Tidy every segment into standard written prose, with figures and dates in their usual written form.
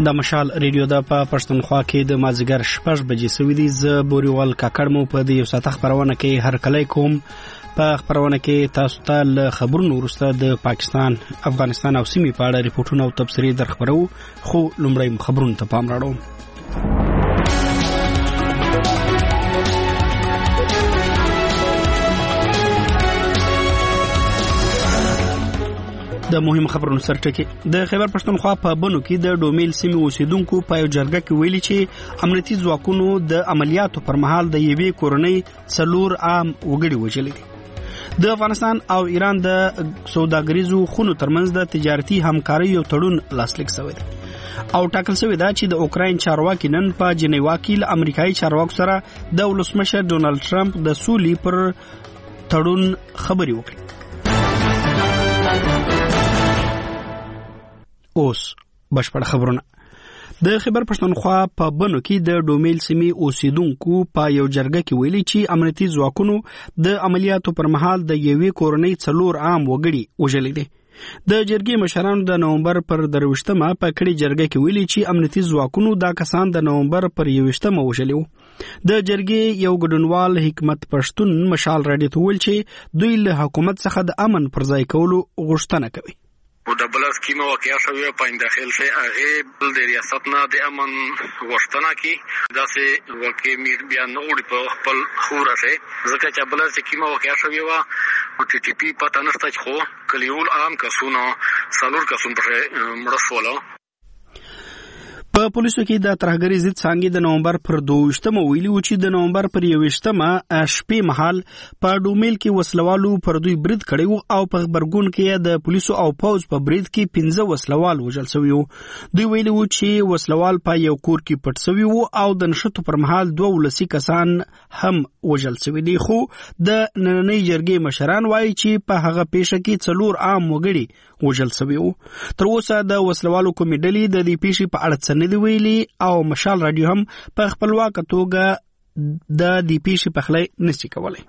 د مشال ریډیو د پښتونخوا کې د مازیګر 6 بجې سوي دي. ز بوريوال کاکړ مو په دې یو ساعت خبرونه کې هر کله کوم. په خبرونه کې تاسو ته له خبرونو وروسته د پاکستان، افغانستان او سیمې په اړه ریپورتونه او تبصرې درخبرو، خو لومړی خبرونه ته پام راوړو. د مهم خبرونو سرټکی د خیبر پښتونخوا په بنو کې د ډومیل سیمې اوسیدونکو په یو جرګه کې ویلي چې امنیتي ځواکونو د عملیاتو پر مهال د یوې کورنۍ 4 عام وګړي وژلي دي. د افغانستان او ایران د سوداګریزو خونو ترمنځ د تجارتي همکارۍ یو تړون لاسلیک شوی دی او ټاکل شوی دی چې د اوکراین چارواکي نن په جنیوا کې له امریکایي چارواکو سره د ولسمشر ډونالد ټرمپ د سولې پر تړون خبرې وکړي. اوس بشپړ خبرونه. د خیبر پښتونخوا په بنو کې د ډومیل سیمې اوسیدونکو په یو جرګه کې ویلي چې امنیتي ځواکونو د عملیاتو پر مهال د یوې کورنۍ 4 عام وګړي وژلي دي. د جرګې مشرانو د نومبر پر 23مه په کړي جرګه کې ویلي چې امنیتي ځواکونو دا کسان د نومبر پر 21مه وژلي وو. د جرګې یو ګډونوال حکمت پښتون مشال راډیو ته ویل چې دوی له حکومت څخه د امن پر ځای کولو غوښتنه کوي. و د بل سکیمه واقعیا شوی په داخل سے هغه بل د ریاست نه د امن غوښتنه کی داسې واقع میر بیان نوړي په خپل خوره سه ځکه چې بل سکیمه واقعیا شوی و او ټي ټي پی پته نشته خو کلیول عام کسونو سالور کسون پر مرسوله. په پولیسو کې د ترهګرۍ ضد څانګې د نومبر پر 22مه ویلي و چې د نومبر پر 21مه شپې مهال په ډومیل کې وسلوالو پر دوی برید کړی و او په خبرګون کې د پولیسو او پوز په برید کې 15 وسلوال وژل شوي وو. دوی ویلي و چې وسلوال په یو کور کې پټ شوي وو او د نښتو پر مهال 2 کسان هم وژل شوي دي. خو د نننۍ جرګې مشران وایي چې په هغه پیښه کې 4 عام وګړي وژل شوي وو. تر اوسه د وسلوالو کومې ډلې د دې پیښې په اړه څه دی ویلي او مشال رادیو هم په خپلواکه توګه د دې پیښې پخلی نشي کولای.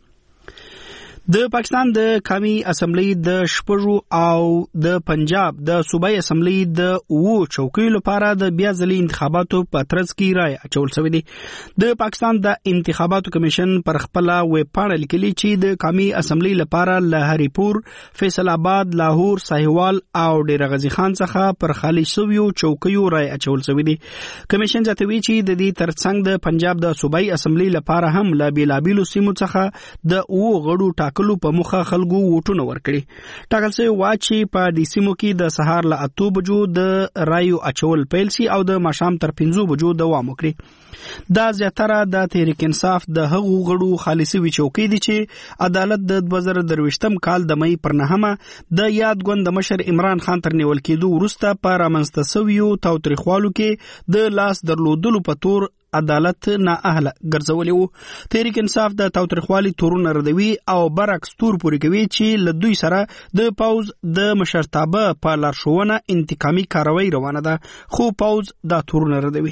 د پاکستان د قومي اسمبلی د شپږو او د پنجاب د صوبایي اسمبلی د 9 چوکیو لپاره د بیا ځلي انتخاباتو په ترڅ کې رائے اچول شوی دی. د پاکستان د انتخاباتو کمیشن پر خپل ویب پاڼه لیکلي چې د قومي اسمبلی لپاره له هریپور، فیصل آباد، لاهور، ساهیوال او ډیر غزي خان څخه پر خالي شویو چوکیو رائے اچول شوی دی. کمیشن ځاتوي چې د دې ترڅنګ د پنجاب د صوبایي اسمبلی لپاره هم لا بیلابیلو سیمو څخه د 9 غړو ټاکلو په مخه خلکو ووټونه ورکړي. ټاکل شوی و چې په دې سیمو کې د سهار له 8 بجو د رایو اچول پیل شي او د ماښام تر 5 بجو دوام وکړي. دا زیاتره د تحریک انصاف د هغو غړو خالصي وی چوکۍ دي چې عدالت د 2023م کال د مې پر 9مه د یاد ګوند مشر عمران خان تر نیول کېدو وروسته په رامنځته شویو تاوتریخوالو کې د لاس درلودلو په تور عدالت نه اهله ګرځولي وو. تحریک انصاف د تاوتریخوالي تورونه ردوي او برعکس تور پورې کوي چې له دوی سره د پوز د مشرتابه په لارښوونه انتقامي کاروي روانه ده، خو پوز دا تورونه ردوي.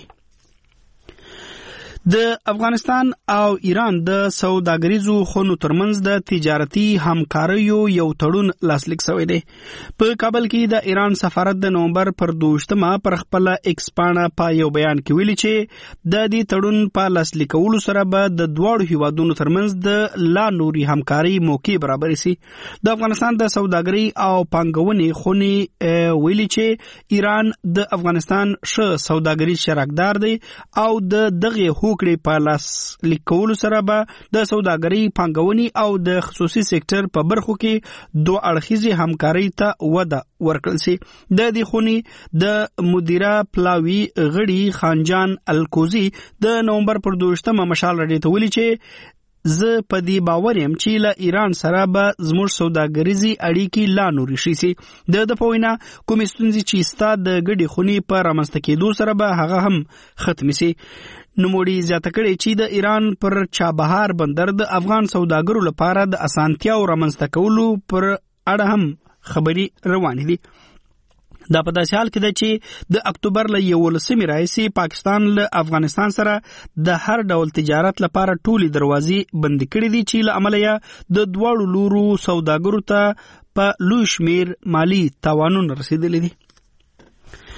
د افغانستان او ایران د سوداګریزو خونو ترمنځ د تجارتي همکاریو یو تړون لاسلیک شوی دی. په کابل کې د ایران سفارت د نومبر پر 22مه پر خپل ایکس پاڼه په یو بیان کې ویلي چې د دې تړون په لاسلیکولو سره به د دواړو هیوادونو ترمنځ د لا نوري همکاري موقع برابر شي. د افغانستان د سوداګرۍ او پانګونې خونې ویلي چې ایران د افغانستان ښه سوداګریز شراکتدار دی او د دغه کړي په لاس لیکولو سره به د سوداګرۍ، پانګونې او د خصوصي سکتور په برخو کې 2 اړخیزې همکارۍ ته وده ورکړل شي. د دې خونې د مدیره پلاوی غړي خانجان الکوزی د نومبر پر 22مه مشال راډیو ته ویلي چې زه په دې باور یم چې له ایران سره به زموږ سوداګریزي اړیکې لا نورې شي سي. د پوینا کومې ستونزې چې ستا د ګډې خونې په رامنځته کېدو سره به هغه هم ختم شي. نوموړي زیاته کړې چې د ایران پر چابهار بندر د افغان سوداګرو لپاره د اسانتیاو رامنځته کولو پر اړه هم خبرې روانې دي. دا په داسې حال کې ده چې د اکتوبر له 11مې راهیسې پاکستان له افغانستان سره د هر ډول تجارت لپاره ټولې دروازې بندې کړې دي چې له امله یې د دواړو لورو سوداګرو ته په لوی شمیر مالی تاوانونه رسیدلي دي.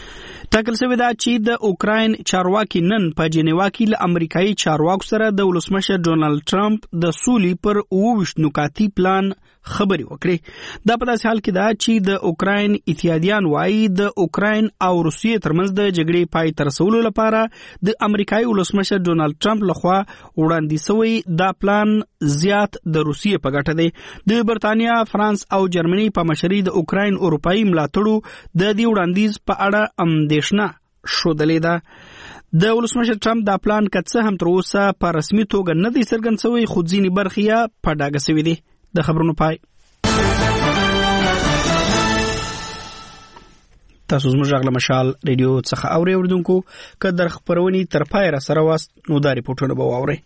ټاکل شوی دا چې د اوکراین چارواکي نن په جنیوا کې له امریکایي چارواکو سره د ولسمشر ډونالد ټرمپ د سولې پر 28 نکاتي پلان خبري وکړي. دا په داسې حال کې دا چې د اوکراین اتحادیان وايي د اوکراین او روسیې ترمنځ د جګړې پای ته رسولو لپاره د امریکایي ولسمشر ډونالد ټرمپ لخوا وړاندې شوی دا پلان زیات د روسیې په ګټه دی. د برتانیا، فرانس او جرمني په مشرۍ د اوکراین اروپایي ملاتړو د دې وړاندیز په اړه اندېښنه ښودلې ده. د ولسمشر ټرمپ دا پلان که څه هم تر اوسه په رسمي توګه نه دی څرګند شوی، خو ځینې برخې یې په ډاګه شوي دي. د خبرونو پای. تاسو زموږ غږ له مشال ریډیو څخه اورئ اوریدونکو، که در خپرونې تر پای را سره واست نو دا ریپورټونه به واورئ.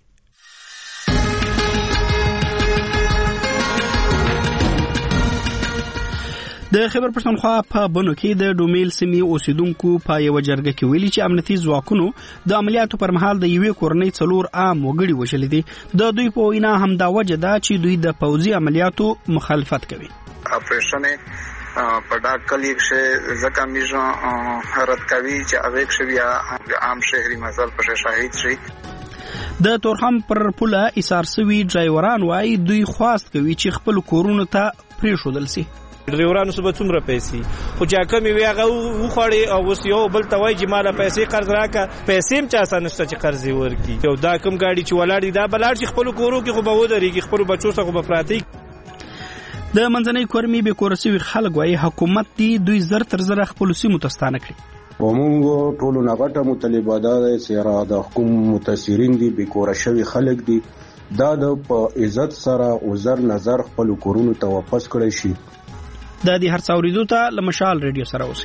د خیبر پښتونخوا په بنو کې د ډومیل سیمې اوسیدونکو په یو جرګه کې ویلي چې امنیتي ځواکونو د عملیاتو پر مهال د یوې کورنۍ 4 عام وګړي وژلي دي. د دوی په وینا همدا وجه ده چې دوی د پوځي عملیاتو مخالفت کوي. اپریشن په دا کلیک شه زکه میجو رد کوي چې اویک شوی عام شهري مزل په شهید شي. د تورخم پر پوله ایثار سوي ډرایوران وايي دوی خواست کوي چې خپل کورونو ته پریښودل شي. ډرایورانو سبا څومره پیسې خو چې کمی وی هغه وخوړي او اوس یو بل ته وایي چې مالا پیسې قرض راکا، پیسې هم چا سنشته چې قرض ورکړي. یو دا کم گاډي چې ولاړ دي دا بلار چې خپل کورو کې خو به ودرېږي، خپل بچو سره خو به پراتی. د منځنۍ کورمي به کورسوي خلک وايي حکومت دی دوی زر تر زر خپل سیمو تستانه کړي. ومونږ ټول نغټه مطالبه ده چې را د حکومت متاثرین دي به کورشوي خلک دي دا د په عزت سره او زر نظر خپل کورونو ته واپس کړي شي. د دې هر څاوریدو ته له مشال ریډیو سره اوسئ.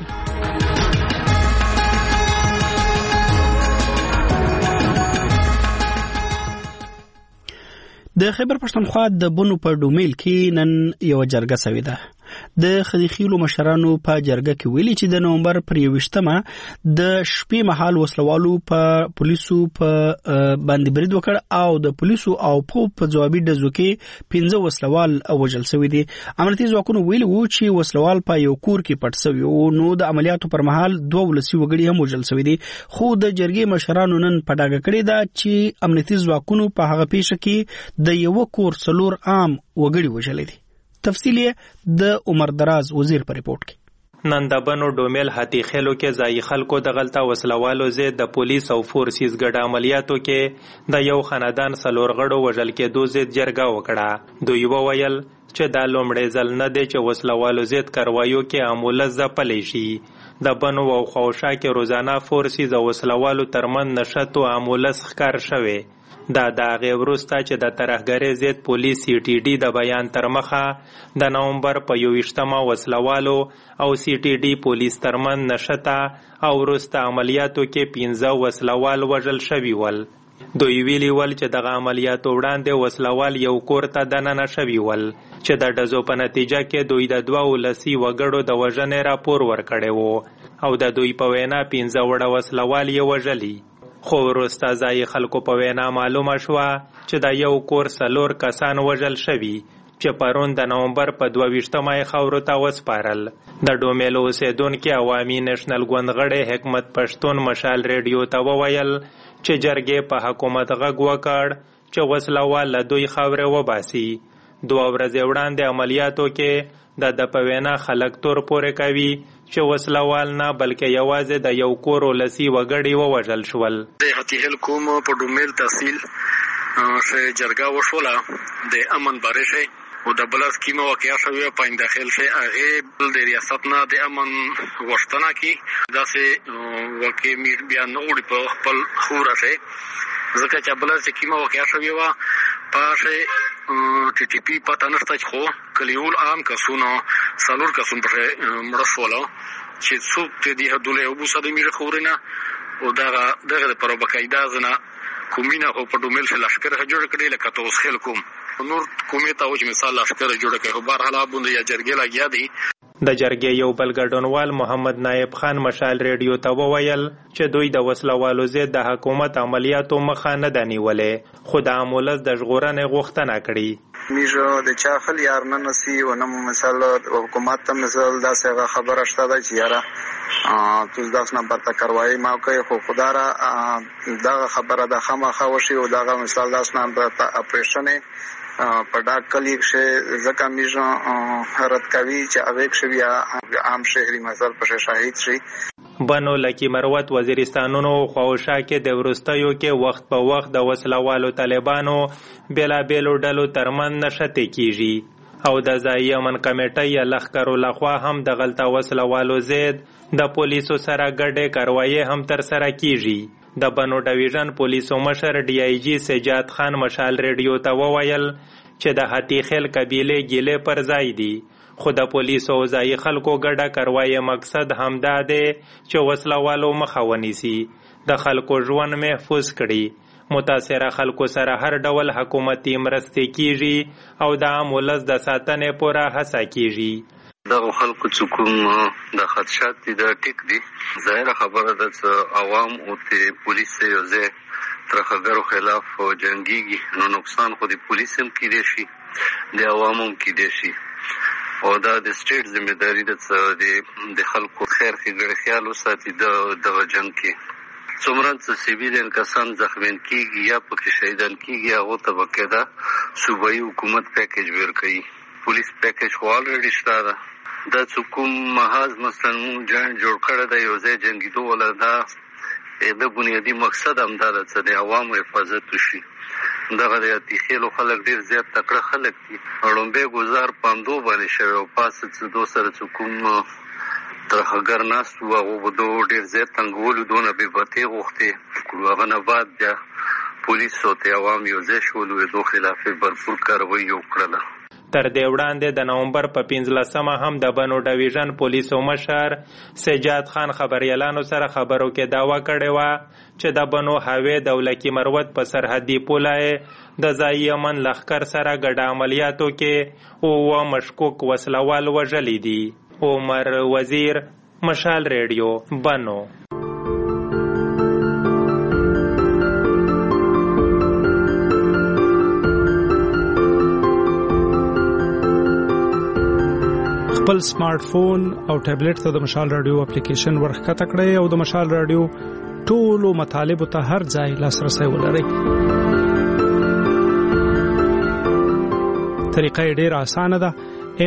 د خیبر پښتونخوا د بنو په ډومیل کې نن یو جرګه شوې ده. د خدیخیلو مشرانو په جرګه کې ویلي چې د نومبر پر 21مه د شپې مهال وسلوالو په پولیسو په باندې برید وکړ او د پولیسو او په ځوابي ډزو کې 15 وسلوال وژل شوي دي. امنیتي ځواکونو ویلي وو چې وسلوال په یو کور کې پټ شوي وو، نو د عملیاتو پر مهال 2 ولسي وګړي هم وژل شوي دي. خو د جرګې مشرانو نن په ډاګه کړې ده چې امنیتي ځواکونو په هغه پیښه کې د یو کور 4 عام وګړي وژل دي. تفصیل د عمر دراز وزیر پر ریپورت کې. نن د بنو ډومیل هاتی خېلو کې ځای خلکو د غلطه وسلوالو زید د پولیس او فورسز ګډ عملیاتو کې د یو خاندان 4 غړو وژل کېدو زید جرګه وکړه. دوی وویل چې دا لومړی ځل نه دی چې وسلوالو زید کاروایو کې معموله ځپلې شي. د بنو او خوشا کې روزانه فورسز او وسلوالو ترمن نشټ او معموله ښکار شوه. دا د هغې وروسته چې د ترهګرۍ ضد پولیس سی ټي ډي د بیان تر مخه د نومبر په 21مه وسلوالو او سی ټي ډي پولیس ترمن نښته او وروسته عملیاتو کې 15 وسلوال وژل شوي ول. دوی ویلي ول چې دغه عملیاتو وړاندې وسلوال یو کور ته دننه شوي ول چې د ډزو په نتیجه کې دوی د 2 ولسي وګړو د وژنې راپور ورکړی وو او د دوی په وینا 15 وړه وسلوال یې وژلي. خو وروسته ځای خلکو په وینا معلومه شوه چې د یو کور 4 کسان وژل شوي چې پرون د نومبر په 22مه خاورو ته وسپارل. د ډومیل اوسیدونکي عوامي نېشنل ګوند غړی حکمت پښتون مشال ریډیو ته وویل چې جرګې په حکومت غږ وکړ چې وسلوال له دوی خاورې وباسي. 2 ورځې وړاندې عملیاتو کې د په وینا خلک تور پورې کوي چې وسلوال نه بلکې یوازې د یو کور ولسي وګړي ووژل شول. د هتیهل کوم په ډومیل تحصیل شه جرګه وشوله د امن باره شه او د بل سکیمه واقعیا شوی په داخل شه هغه بل د ریاست نه د امن وشتنه کی داسې واقع میر بیا نوړي په خپل خوره شه ځکه چې بل سکیمه واقعیا شوی وا پاشه ټي ټي پی پته نشته خو کلیول عام کسونو 4 کسون په مرسوله چې څوک ته دی هدولې او بوسه د میره خورنه او دغه پر بقاعده زنه کومینه او په ډومیل څخه لشکره جوړ کړي لکه توس خل کوم نور کومه ته او مثال لشکره جوړ کړي په بهر حالات باندې یا جرګې لګیا دي. د جرګې یو بل ګډونوال محمد نایب خان مشال ریډیو ته وویل چې دوی د وسلوالو ضد د حکومت عملیاتو مخه نه دنیولې خو د امولز د ژغورنې غوښتنه کړې. میجو د چا خل یار نه نسی و نه مثال حکومت ته مثال دا څنګه خبره شته دا چې یاره تو داس نه برته کاروایی ما کوي خو خدا را دا خبره د خامخا وشي او دا مثال داس نه برته اپریشن په ډاک کلیک شه ځکه میجو رد کوي چې اویک شوی عام شهري مثال په شاهد شي. بنو لکی مروت وزیرستانونو خواوشا کې د ورستیو کې وخت په وخت د وسلوالو طالبانو بېلابېلو ډلو ترمن نشته کیږي او د ځایي امن کمیټې یا لښکرو لخوا هم د غلطه وسلوالو ضد د پولیسو سره ګډې کاروایي هم ترسره کیږي. د بنو ډویژن پولیسو مشر ډي آی جی سجاد خان مشال ریډیو ته وویل چې د هتی خیل قبیله ګیله پر ځای دي خو د پولیسو او ځایي خلکو ګډه کاروایي مقصد همدا دی چې وسلوالو مخه ونیسي، د خلکو ژوند محفوظ کړي. متاثره خلکو سره هر ډول حکومتي مرستې کیږي او د عام ولس د ساتنې پوره هڅه کیږي. دغه خلکو چې کوم د خدشات دي د ټیک دي ظاهره خبره ده چې عوام او پولیس یو ځای ترخګرو خلاف جنگيږي نو نقصان خو د پولیس هم کیدی شي د عوامو هم کیدی شي او دا د سټیټ ذمہداري ده چې د خلکو خیر ښېګړې خیال وساتي دغه جنگ کې. څومره چې سیویلین کسان زخمیان کیږي یا پکې شهیدان کیږي هغو ته به کېده صوبایي حکومت پیکیج ورکوي. پولیس پیکیج خو الریډي شته ده. دا چې کوم محاذ مثلا مونږ جوړ کړی دی یو ځای جنګېدو والا دا د بنیادي مقصد همدا ده چې د عوامو حفاظت وشي. دغه د اتیخیلو خلک ډېر زیات تکړه خلک دي. لومبی ګزار په همدو باندې شوی او پاسه چې دو سره چې کوم ترخګر ناست وو هغو به دو ډېر زیات تنګولو دونه بېبتۍ غوښتې کړو. هغه نه بعد بیا پولیسو ته عوام یو ځای شولو د دو خلاف بھرپور کاروایي وکړله. تر دې وړاندې د نومبر په 15مه هم د بنو ډویژن پولیسو مشر سجاد خان خبریالانو سره خبرو کې دعوا کړې وه چې د بنو هاوی د لکی مروت په سرحدي پوله د ځایي امن لښکر سره ګډه عملیاتو کې اووه مشکوک وسلوال وژلي دي. عمر وزیر، مشال ریډیو، بنو. خپل سمارټ فون او ټابلیټ ته د مشال رادیو اپلیکیشن ورښکته کړئ او د مشال رادیو ټولو مطالبو ته هر ځای لاسرسی ولرئ. طریقه یې ډېره اسانه ده.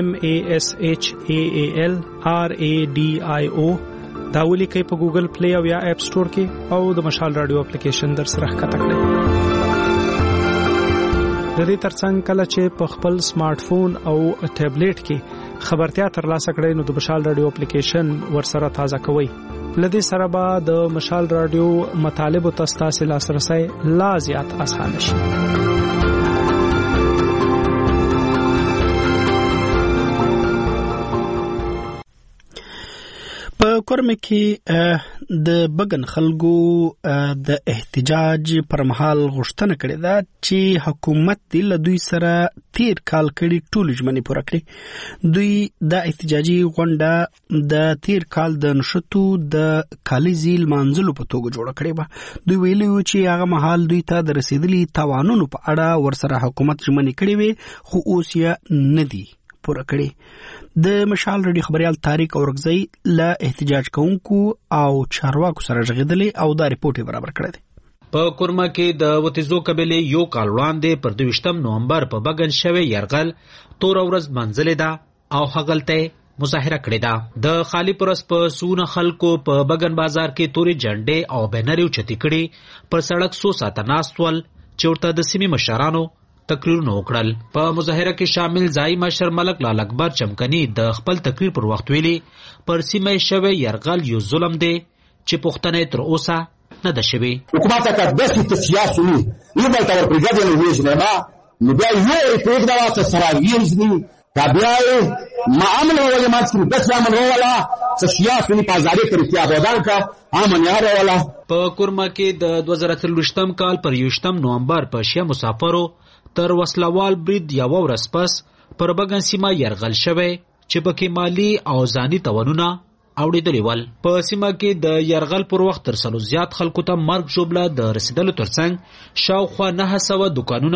MASHAAL RADIO دا ولیکئ په ګوګل پلی او یا اپ سٹور کې او د مشال رادیو اپلیکیشن در سره ښکته کړئ. د دې ترڅنګ کله چې په خپل سمارټ فون او ټابلیټ کې خبرتیا ترلاسه کړئ نو د مشال رادیو اپلیکیشن ورسره تازه کوئ. لدې سره به د مشال رادیو مطالبو ته ستاسو لاسرسی لا زیات اسانه شي. په کورمه کې د بګن خلکو د احتجاج پر مهال غوښتنه کړې ده چې حکومت دې له دوی سره تیر کال کړي ټول ژمنې پوره کړي. دوی د احتجاجي غونډه د تیر کال د نشټو د کالیزي لمانځلو په توګه جوړه کړې وه. دوی ویلي وو چې هغه مهال دوی ته د رسیدلي تاوانونو په اړه ورسره حکومت ژمنې کړې وې خو اوس یې نه دي پوره کړي. د مشال رادیو خبريال طارق اورغزی له احتجاج کوونکو او چارواکو سره ژغېدلې او دا ریپورت برابر کړی دی. په کورما کې د وتیزو قبیله یو کال وړاندې پر 22 نومبر په بګن شوی يرغل تور ورځ منځلې ده او هغلته مظاهره کړې ده. د خالی پرس په سونه خلکو په بګن بازار کې تورې جنډې او بنرې چتی کړي پر سړک 100 ساعت ناستول چې ورته د سیمې مشرانو تقریرونه وکړل. په مظاهره کې شامل ځای مشر ملک لال اکبر چمکنی د خپل تقریر پر وخت ویلي پر سیمه شوی يرغل یو ظلم دی چې پښتنې تر اوسه نه ده شوی. حکومت کا داسې تسیاسي نه بل تور برګادر نه ویژنه ما نو بیا یو ریپورت دا واسه سراویل دي تابعای معامله ولا ما څه د ځامن ولا سیاسي په ازادي طریقې آبادان کا امنیار ولا. په کورما کې د 2023 کال پر 28 نومبر په شیا مسافرو تر وسلوال برید یو ورځ پس پر بګن سیمه يرغل شوی چې پکې مالی او ځاني توانونه اوړېدلې ول. په سیمه کې د يرغل پر وخت تر 100 زیات خلکو ته مرګ ژوبله د رسیدلو ترڅنګ شاوخوا 900 دکانونه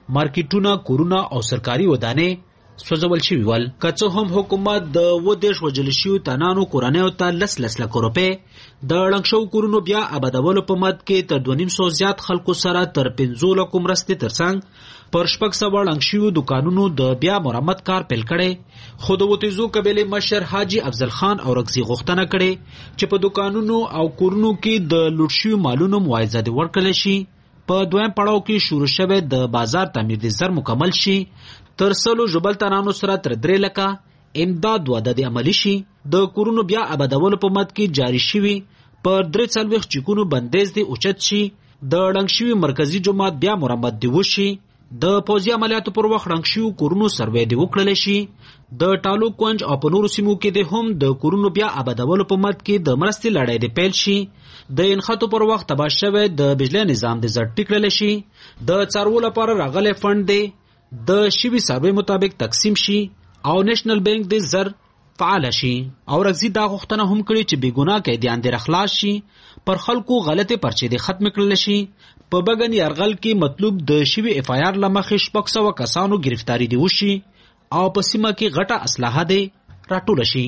مارکیټونه، کورونه او سرکاري ودانې سوځول شوي ول. که څه هم حکومت د 20 وژل شویو تنانو کورنیو ته 10 لک روپۍ د ړنګ شوو کورونو بیا آبادولو په مد کې تر 250 زیات خلکو سره تر 15 لکو مرستې ترڅنګ پر 600 ړنګ شویو دکانونو د بیا مرمت کار پیل کړی. خو د وتیزو قبیلې مشر حاجي افضل خان او رغزي غوښتنه کړې چې په دکانونو او کورونو کې د لوټ شویو مالونو معاوضه دې ورکړل شي. په دویم پړاو کې شروع شوی د بازار تعمیر دې زر مکمل شي. تر 100 ژوبل تنانو سره تر 3 لکه امداد وعده دې عملي شي. د کورونو بیا آبادولو په مد کې جاری شوي پر 43 چیکونو بندیز دې اوچت شي. د ړنګ شوي مرکزي جومات بیا مرمت دې وشي. د پوځي عملیاتو پر وخت ړنګ شویو کورونو سروې دې وکړل شي. د ټالو کونج او په نورو سیمو کې دې هم د کورونو بیا آبادولو په مد کې د مرستې لړۍ دې پیل شي. د انخاتو پر وخت تباه شوی د بجلی نظام دې زړ ټیکړل شي. د څارو لپاره راغلی فند دې د شوي سروې مطابق تقسیم شي او نېشنل بانک دې زر فعال شي. او رغزي دا غوښتنه هم کړې چې بېګناه قیدیان دې خلاص شي. پر خلکو غلطې پرچې دې ختم کړل شي. په بګن یرغل کې مطلوب د شوي اف آی آر لمخې 600 کسانو گرفتاری دې وشي او په سیمه کې غټه اسلحه دې راټوله شي.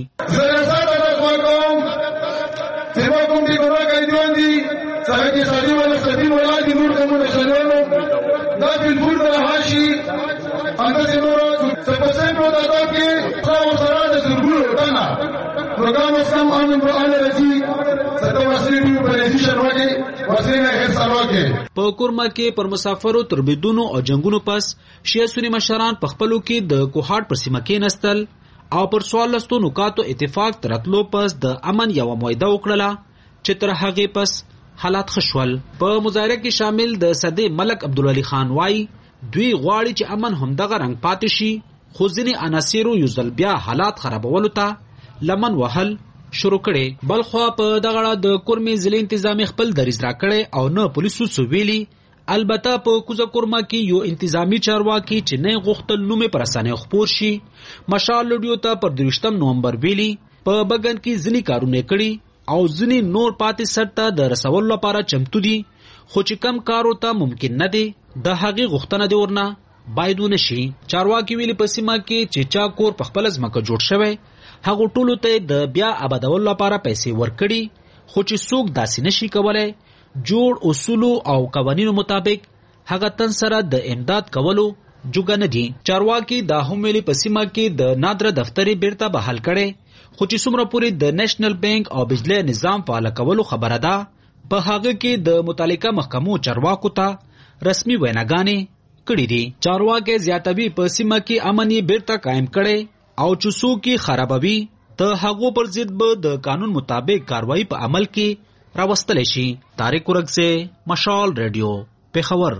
په کورما کې پر مسافرو تربیدونو او جنگونو پس شیعه سنی مشران په خپلو کې د کوهاټ پر سیمه کې نستل او پر 14 نکاتو اتفاق ترتلو پس د امن یو معاهده وکړه چې تر هغه پس حالات خشول. په مظاهره کې شامل د صدې ملک عبدالعلی خان وای دوی غواړي چې امن همدغه رنګ پاتې شي. خو ځینې عناصرو یو ځل بیا حالات خرابولو ته لمن وهل شروع کړي. بلخوا په دغه د کورمې ضلع انتظامی خپل دریځ راکړی او نه پولیسو سویلي. البته په کوزه کورما کې یو انتظامی چارواکي چې نه غوښتل نومې پر اسانه خپور شي مشال لډیو ته پر 23 نومبر ویلي په بګن کې ځینې کارونه کړي او ځینې نور پاتې سرته د رسولو لپاره چمتو دي. خو چې کم کارو ته ممکن نه دی د هغې غوښتنه دی ورنه باید ونشي. چارواکي ویلي په سیمه کې چې چا کور په خپل ځمکه جوړ شوی هغه ټولو ته د بیا آبادولو لپاره پیسې ورکړي. خو چې څوک داسې نشي کولای جوړ اصولو او قوانینو مطابق هغه تن سره د امداد کولو جوګه نه دي. چارواکي دا هم ویلي په سیمه کې د نادره دفترې بیرته بحال کړي. خو چې څومره پورې د نېشنل بانک او بجلی نظام فعال کولو خبره ده په هغه کې د متعلقه محکمو چارواکو ته رسمي ویناګانې کړي دي. چارواکي زیاتوي په سیمه کې امن یې بیرته قائم کړي او چې څوک خرابوي د هغو پر ضد به د قانون مطابق کاروایی په عمل کې راوستل شي. طارق ورغزی، مشال ریډیو، پیښور.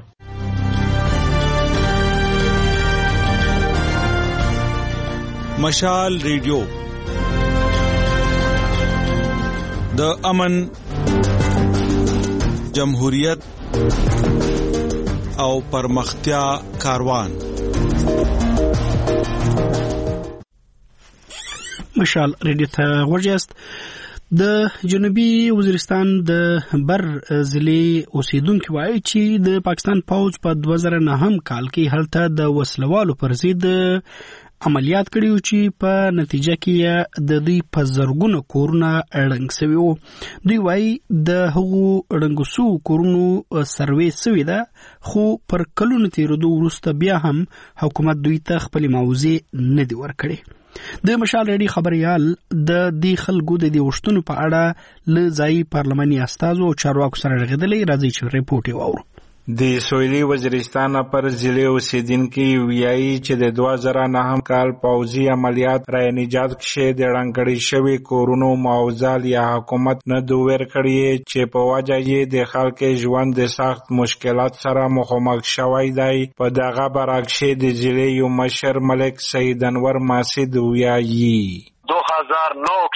مشال ریډیو د امن، جمهوریت او پرمختیا کاروان. مشال ریډیو ته ورجاست. د جنوبي وزیرستان د بر ضلع اوسیدونکو وایي چې د پاکستان پوځ په 2009 کال کې هلته د وسلوالو پر ضد عملیات کړیو چې په نتیجه کې د دوی په زرګونو کورونه ړنګ شوي وو. دوی وایي د هغو ړنګو شوو کورونو سروې شوې ده خو پر کلونو تېرېدو وروسته بیا هم حکومت دوی ته خپلې معاوضې نه دي ورکړې. د مشال ریډي خبريال د دې خلکو د دې وشتونو په اړه له ځایي پارلماني استازو او چارواکو سره رغېدلې راځي چې ریپورت یې واورو. د سویلي وزیرستان پر ضلع اوسیدونکي ویایي چې د 2009 کال پوځي عملیات را نجات کې د ړنګړې شوي کورونو معاوضه یا حکومت نه دوی ورکړي چې په وجه یې د خلکو ژوند د سخت مشکلات سره مخامخ شوی دی. په دغه برعکس د ضلع یو مشر ملک سید انور ماسد ویایي 2009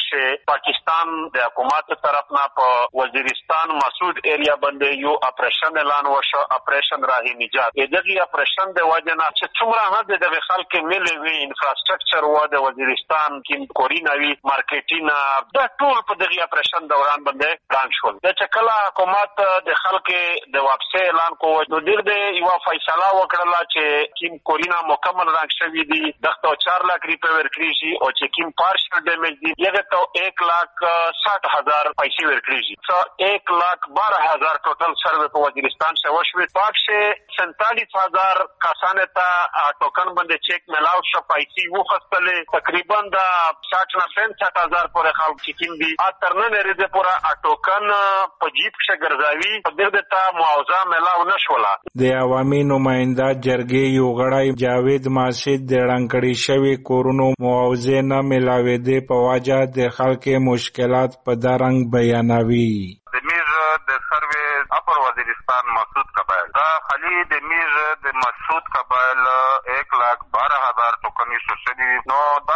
چې پاکستان د حکومت طرف نه په وزیرستان مسعود ایریا باندې یو اپریشن اعلان وشو، اپریشن راهی نجات. دغه اپریشن د وجنه چې څومره نه د خلک ملي وی انفراستراکچر و د وزیرستان کې کوریناوي مارکیټینا د ټول په دغه اپریشن دوران باندې ګران شول. د چکلا حکومت د خلک د واپسې اعلان کوو نو د یو فیصله وکړه چې کیم کورینا مکمل رانګ شوی دی د 4 लाख روپے ورکړي شي او چې کیم پارشل ډیمیج دی یغه ته 1,60,000 پیسې ورکړي شي. 1,12,000 ټوټل سروې په وزیرستان څخه وشوي. پاکشه 47,000 کسانه ته ټوکن باندې چیک ملاو شو، پیسې وخصلې تقریبا د 60,000 پورې خلک چې کیم دی اترنه لري پورا ټوکن په جیب څخه ګرځاوي په دې ته معاوضه ملاو نشوله. د عوامي نماینده جرګې یو غړی جاوید ماسید د رانکړی شوی کورونو معاوضه نه ملاوېدې په وجه د خلکو مشکلات په دارنګ بیانوي. د میر د سروې اپر وزیرستان مسعود قبایل دا خالی د میر د مسعود قبایل 1,12,000 ټوکن شوشنی نو دا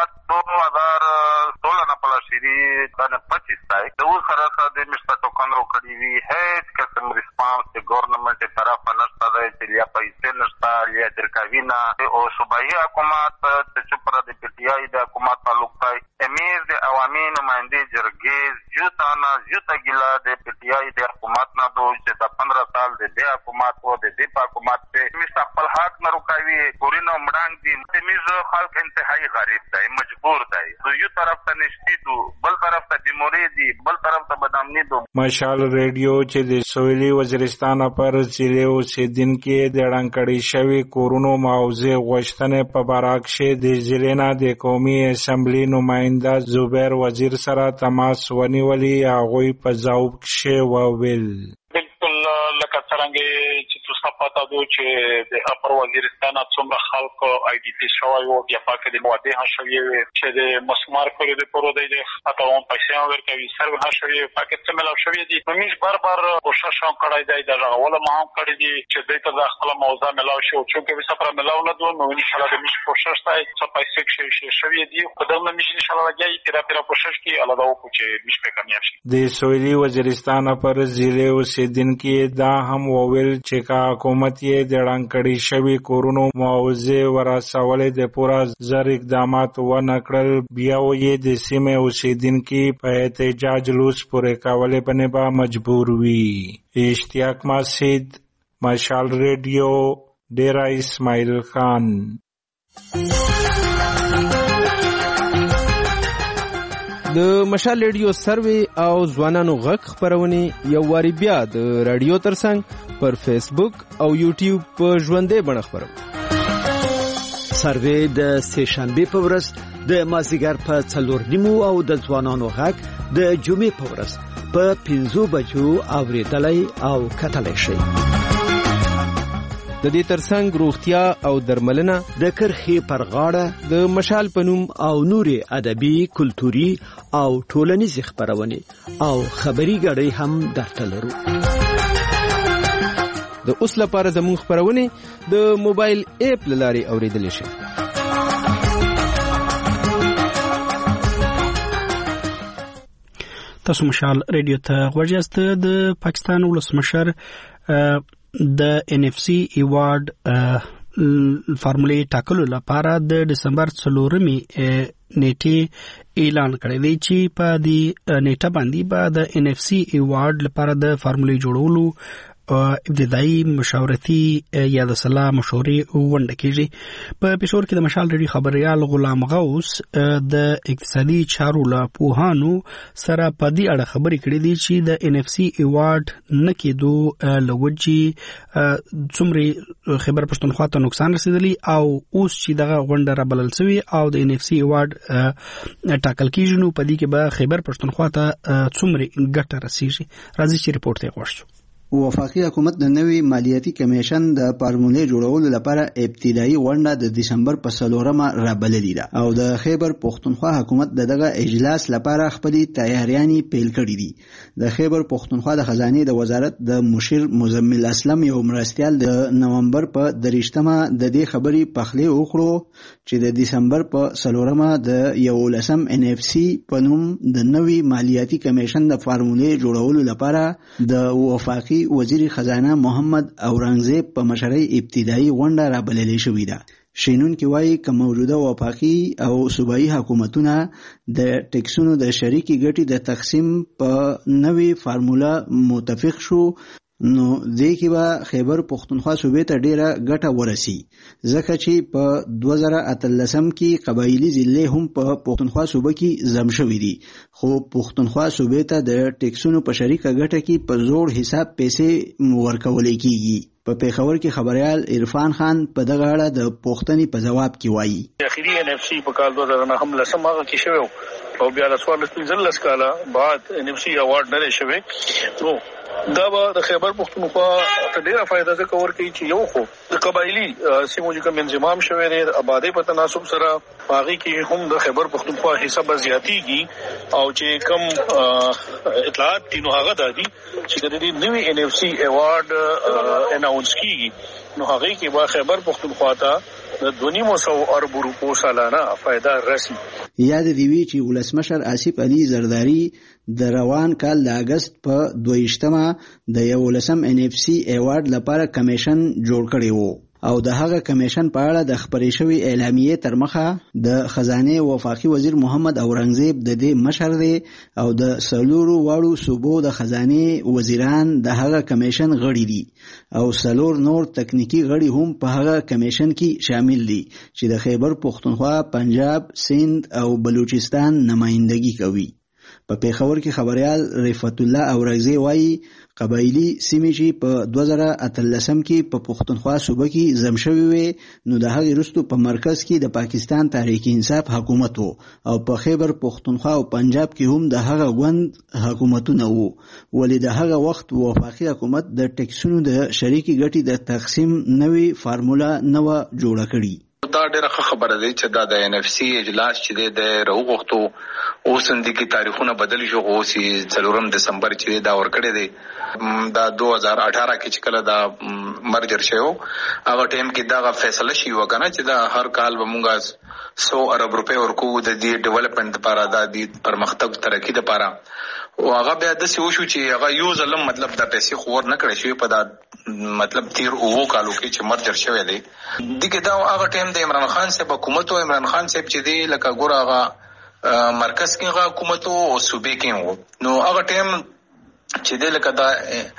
2016 نه پلاشيري دا 25 تای د اوس سره د مشته ټوکن روکړي وی هیڅ قسم ریسپانس د ګورنمنت طرف نشته دی چې یا پیسې نشته یا درکاوینا او صوبایي حکومت چې چپره د پی ټی آی د حکومت تعلق دی. امیر د عوامي نماینده جرګې جوتا ګیلا د پی ټی آی د حکومت نه دوی چې د 15 سال د حکومت او د حکومت په مستقبل حق نه روکاوي کورینو مړنګ دي. د میز خلک انتهایی غریب دی، مجبور دی. یو طرف ته نشتی دو، بل طرف ته بیماری دي، بل طرف ته بدامنی دو. مشال ریډیو چې د سویلي وزیرستان پر ضلع اوسیدونکو د رانکړی شوی کورونو معاوضه غوښتنې په برعکس د ضلع نه د قومي اسمبلی نماینده زبیر وزیر سره تماس ونیولی. هغوی په ځواب کې وویل لکه څنګه چې تاسو پاتہ دو چې د اپر وزیرستان څومره خلکو آی ډی پی شوی او بیا پاکه د مواده ها شوی چې د مسمار کړي د پرو دی اته هم پیسې ورکوي سر ها شوی پاکه څه ملو شوی دي. مېش بار کوشش هم کړی دی د غوله ما هم کړی دي چې د ته خپل موضوع ملاو شو چې به سفر ملاو نه دوه نو ان شاء الله د مېش کوشش دی چې پیسې شوی دي په دغه مېش ان شاء الله راځي پیرا کوشش کی الله دا وکړي چې مېش په کامیاب شي. د سویلي وزیرستان پر ضلع اوسیدونکو دا هم وویل چې کا حکومت یې د رانکړی شوی کورونو معاوضه ورسولې د پورا زر اقدامات ونه کړل، بیا یې د سیمې اوسیدونکو په احتجاج لوس پورې کولې باندې به مجبور وي. اشتیاق مسعود، مشال ریډیو، ډیرا اسماعیل خان. د مشال ریډیو سروي او ځوانانو غږ خبرونه یو واری بیا د رادیو ترڅنګ پر فیسبوک او یوټیوب په ژوندې بڼه خبرو. سروي د سه شنبه په ورځ د مازیګر په 4:30 او د ځوانانو غږ د جمعې په ورځ په 5 بجو اوریدلای او کتلای شي. د دې ترڅنګ روغتیا او درملنه د کرخې پر غاړه د مشال پنوم او نوري ادبي، کلتوري او ټولنیز خبرونه او خبري غړي هم درته لرو. د اوس لپاره زموږ خبرونه د موبایل اپ لاري اوریدل شي. تاسو مشال ریډیو ته غوږیاست. د پاکستان ولسمشر د NFC ایوارډ فارمولې ټاکلو لپاره د دسمبر 4 نیټه اعلان کړی دی چې په دې نیټه باندې به د NFC ایوارډ لپاره د فارمولې جوړولو ابتدایي مشاورتي یا د صلاح مشورې ونډه کیږي. په پېښور کې د مشال ریډیو خبريال غلام غوث د اقتصادي چارو له پوهانو سره په دې اړه خبرې کړې دي چې د NFC ایوارډ نه کېدو لوجي څومره خبر پښتونخوا ته نقصان رسیدلی او اوس چې دغه غونډه را بلل شوی او د NFC ایوارډ ټاکل کیږي نو په دې کې به خبر پښتونخوا ته څومره ګټه رسیږي. راځي چې ریپورت یې غوښتو. وفاقي حکومت د نوي مالیاتي کمیشن د فارمولې جوړولو لپاره ابتدایي غونډه د دسمبر په 4 رابللې ده او د خیبر پښتونخوا حکومت دغه اجلاس لپاره خپل تیاریانې پیل کړې دي. د خیبر پښتونخوا د خزانه د وزارت د مشیر مزمل اسلم یو مرستيال د نومبر په 3مه د دې خبرې پخلی وکړو چې د دسمبر په 4 د 11 NFC په نوم د نوي مالیاتي کمیشن د فارمولې جوړولو لپاره د وفاقي وزیر خزانه محمد اورنګزیب په مشرۍ ابتدایي غونډه رابللې شوې ده. شینونکي وایي که موجوده وفاقي او صوبایي حکومتونه د ټیکسونو د شریکي ګټې د تقسیم په نوي فارموله متفق شو نو دې کې به خیبر پښتونخوا صوبې ته ډیره ګټه ورسي ځکه چې په 2013 کې قبایلی ضلع هم په پښتونخوا صوبه کې زم شوې دي خو پښتونخوا صوبې ته د ټیکسونو په شریکه ګټه کې په زوړ حساب پیسې ورکول کیږي. په پیښور کې خبريال عرفان خان په دغه اړه د پوښتنې په جواب کې وایي اخیری NFC په کال 2009 هم لسمه کې شوی او بیا د 14 کاله بعد NFC اوارډ نه شوی نو دا به د خیبر پښتونخوا ته ډیره فائدہ ځکه ورکوي چې یو خو د قبایلی سیمو چې کوم انضمام شوی دی آبادی په تناسب سره باغی کې هم د خیبر پښتونخوا حصہ زیاتیږي او چې کوم اطلاعات دي نو هغه دادي چې د دې نوي NFC ایوارډ اناونس کیږي نو هغه کې با خیبر پښتونخوا ته د 2.5 ارب روپو سالانه فائدہ رسي. یاد دی وی چې ولسمشر آصف علي زرداری د روان کال د اگست په 22مه د 11 NFC ایوارډ لپاره کمیشن جوړ کړی وو او د هغه کمیشن په اړه د خبرې شوی اعلامیه تر مخه د خزانه وفاقي وزیر محمد اورنګزیب د دې مشر دی او د سلورو واړو صوبو د خزانه وزیران د هغه کمیشن غړي دي او سلور نور تکنیکی غړي هم په هغه کمیشن کې شامل دي چې د خیبر پښتونخوا، پنجاب، سند او بلوچستان نمائندګي کوي. په پیښور کې خبريال رفعت الله اورغزي وایي قبایلی سیمې چې په 2013 کې په پښتونخوا صوبه کې زم شوی وي نو د هغې وروسته په مرکز کې د پاکستان تحریک انصاف حکومت وو او په خیبر پښتونخوا او پنجاب کې هم د هغه غوند حکومتونه وو ولې د هغه وخت وفاقي حکومت د ټیکسونو د شریکي ګټې د تقسیم نوې فارموله نو جوړه کړې. دا ډیره خبره ده چې دا د NFC اجلاس چې د راوغختو اوس اندګي تاریخونه بدل شو او سی 4 دسمبر چې دا ورکړی دی دا 2018 کې چې کله دا مرجر شوی هغه ټیم کې دا فیصله شي وکنه چې دا هر کال به مونږه 100 ارب روپے ورکو د دې ډیولپمنٹ لپاره د پرمختګ ترقی لپاره او هغه بیا د سیو شو چې هغه یو ظلم مطلب د پیسې خور نه کړی شوی په دا مطلب 13 کالو کې چې مرجر شوی دی دغه دا هغه ټیم د عمران خان صاحب حکومت او عمران خان صاحب چې دی لکه ګور هغه مرکز کې حکومت او صوبې کې نو هغه ټیم چې دی لکه دا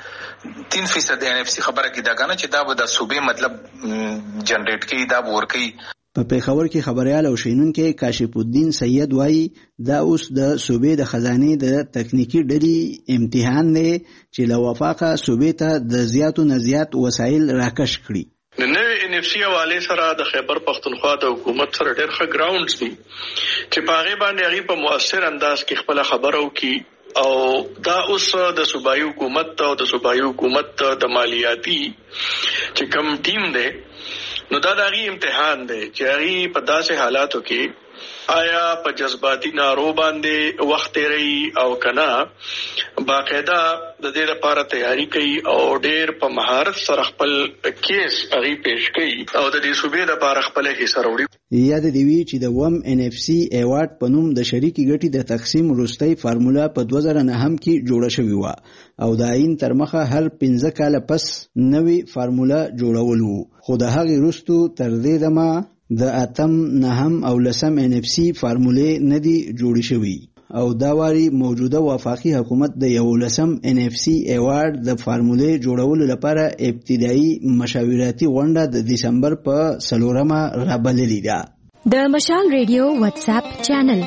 3% NFC خبره کې دا کنه چې دا به د صوبې مطلب جنریټ کې دا ورکی. په پیښور کې خبريال او شینونکي کاشف الدین سید وایي دا اوس د صوبې د خزانه د تکنیکی ډلې امتحان دی چې له وفاقه صوبې ته د زیاتو نه زیات وسایل راکش کړي. د نوې NFC حواله سره د خیبر پښتونخوا د حکومت سره ډېر ښه ګراوندز دي چې په هغه باندې هغه په مؤثر انداز کې خپل خبرو کې او دا اوس د صوبایي حکومت او د صوبایي حکومت د مالیاتي چې کوم ټیم دی نو دا دغه امتحان دی چې هغه په داسې حالاتو کې آیا په جذباتي نارو باندې وخت لري او کنا باقاعده د دې لپاره تیاری کوي او ډېر په مهارت سره خپل کیس هغه پیش کوي او د دې صوبې لپاره خپل حصہ وروړي. یاد دی وی چې د وم NFC ایوارډ په نوم د شریکي ګټې د تقسیم وروستۍ فارموله په 2009 کې جوړه شوې و او د عین تر مخه هر 15 کال پس نوې فارموله جوړول وو خو د هغې وروسته تر دې دمه د 8 9 او 10 NFC فارمولې ندي جوړې شوې او دا واری موجوده وفاقي حکومت د 11 NFC ایوارډ د فارمولې جوړولو لپاره ابتدایي مشاوراتي غونډه د دسمبر په 4مه رابللې ده. د مشال ریډیو واتس اپ چینل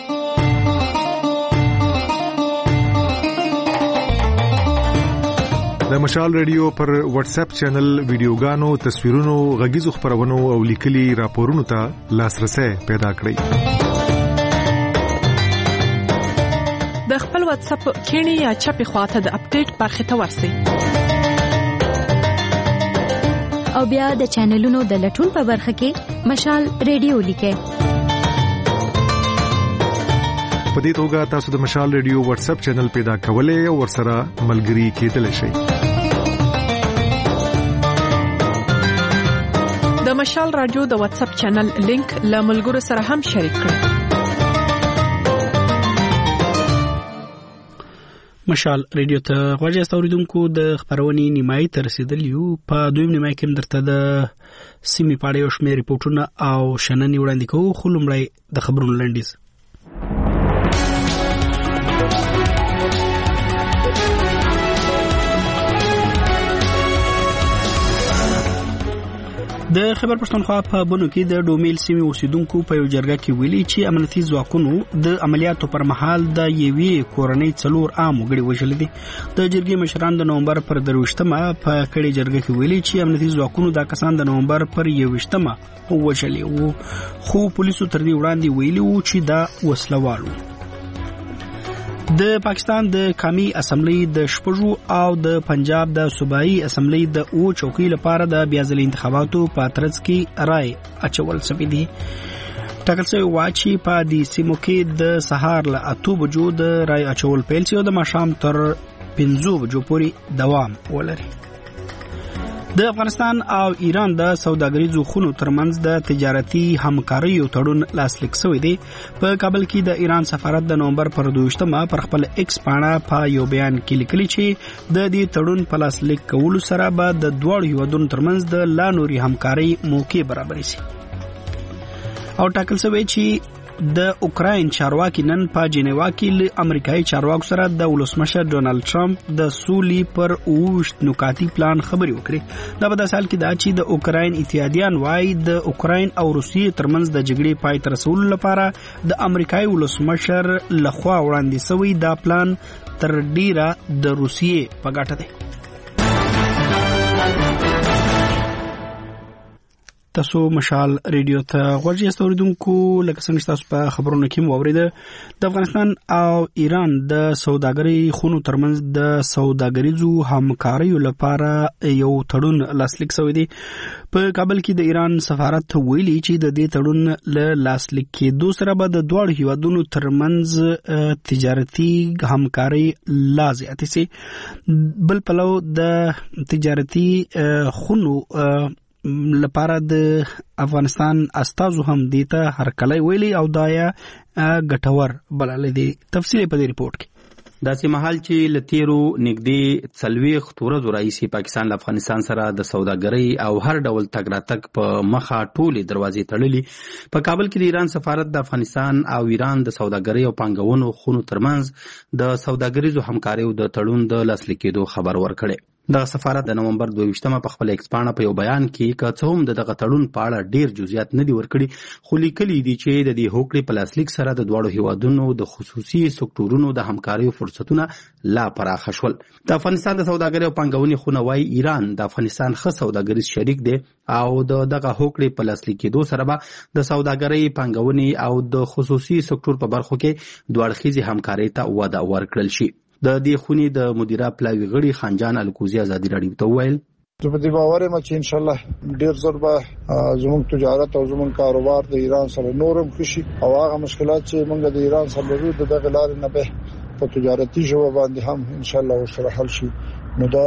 د مشال ریډیو پر واتس اپ چینل ویډیوګانو، تصویرونو، غږیزو خبرونو او لیکلي راپورونو ته لاسرسي پیدا کړئ. د خپل واتس اپ کینی یا چپی خواته د اپډیټ برخه ته ورسئ. او بیا د چینلونو د لټون په برخه کې مشال ریډیو لیکئ. په دې توګه تاسو د مشال ریډیو واتس اپ چینل پیدا کولای او ورسره ملګري کېدلی شئ. د مشال رادیو د واتس اپ چینل لینک له ملګرو سره هم شریک کړئ. مشال ریډیو ته غوږ اوریدونکو د خبرونې نیمایي تر رسیدلیو. په دویم نیمایي کې درته د سیمې په اړه یو شمېر ریپورټونه او شننې وړاندې کوو، خو لومړی د خبرونو لنډیز. د خیبر پښتونخوا په بنو کې د ډومیل سیمې اوسیدونکو په یو جرګه کې ویلي چې امنیتي ځواکونو د عملیاتو پر مهال د یوې کورنۍ 4 عام وګړي وژل دي. د جرګې مشران د نومبر پر 23مه په کړي جرګه کې ویلي چې امنیتي ځواکونو دا کسان د نومبر پر 21مه وژل وو، خو پولیسو تر دې وړاندې ویلي وو چې دا وسلوالو. د پاکستان د قومي اسمبلی د شپږو او د پنجاب د صوبایي اسمبلی د چوکۍ لپاره د بیا ځلي انتخاباتو په ترڅ کې رای اچول شوی دی. ټاکل شوی و چې په دې سیمو کې د سهار له 8 بجو د رای اچول پیل شي او د ماښام تر 5 بجو پورې دوام ولري. د افغانستان او ایران د سوداګریزو خونو ترمنځ د تجارتي همکارۍ تړون لاسلیک شوی دی. په کابل کې د ایران سفارت د نومبر پر 22مه پر خپل ایکس پاڼه په یو بیان کې لیکلي چې د دې تړون په لاسلیک کولو سره به د دواړو هیوادونو ترمنځ د لا نوري همکارۍ موقع برابرې شي. او ټاکل شوی چې د اوکراین چارواکي نن په جنیوا کې له امریکایي چارواکو سره د ولسمشر ډونالد ټرمپ د سولې پر 9 نکاتي پلان خبرې وکړي. دا په داسې حال کې دا چې د اوکراین اتحادیان وايي د اوکراین او روسیې ترمنځ د جګړې پای ته رسولو لپاره د امریکایي ولسمشر لخوا وړاندې شوی دا پلان تر ډیره د روسیې په ګټه دی. تاسو مشال ریډیو ته غوږ اوریدونکو، لکه څنګه تاسو په خبرونو کې مو اوریده، د افغانستان او ایران د سوداګرۍ خونو ترمنځ د سوداګریزو همکاریو لپاره یو تړون لاسلیک شوی دی. په کابل کې د ایران سفارت ویلي چې د دې تړون له لاسلیک کېدو سره به د دواړو هیوادونو ترمنځ تجارتي همکاري لا زیاتې شي. بل پلو د تجارتي خونو لپاره د افغانستان استازو هم دیته هرکلی ویلي او دایا ګټور بلل دي. تفصیل په دې ریپورت کې. داسې محل چې لتیرو نږدې 40 ورځې راځي پاکستان له افغانستان سره د سوداګرۍ او هر ډول تګ راتګ په مخه ټولې دروازې تړلې. په کابل کې د ایران سفارت د افغانستان او ایران د سوداګرۍ او پانګونو خونو ترمنځ د سوداګریزو همکاریو د تړون د لاسلیک کېدو خبر ورکړي. د سفارت د نومبر 22مه په خپل ایکس پاڼه په یو بیان کې که څه هم دغه تړون په اړه ډیر جزئیات نه دي ورکړي، خو لیکلي دي چې د دې هوکړې په لاسلیک سره د دواړو هیوادونو د خصوصي سکتورونو د همکاریو فرصتونه لا پراخه شول. د افغانستان د سوداګرۍ او پانګونې خونه وايي ایران د افغانستان ښه سوداګریز شریک دی او دغه هوکړې په لاسلیک کېدو سره به د سوداګرۍ، پانګونې او د خصوصي سکتور په برخو کې دوړخیزي همکارۍ ته وده ورکړل شي. د دې خونې د مدیره پلاوي غړي خانجان الکوزي ازادي راډیو ته وویل زه په دې باور یم چې ان شاء الله ډیر زر به زموږ تجارت او زموږ کاروبار د ایران سره نورم خوشي او هغه مشکلات چې موږ د ایران سره لرو د دغه لارې نه به په تجارتي ژبه باندې هم ان شاء الله ورسره حل شي. نو دا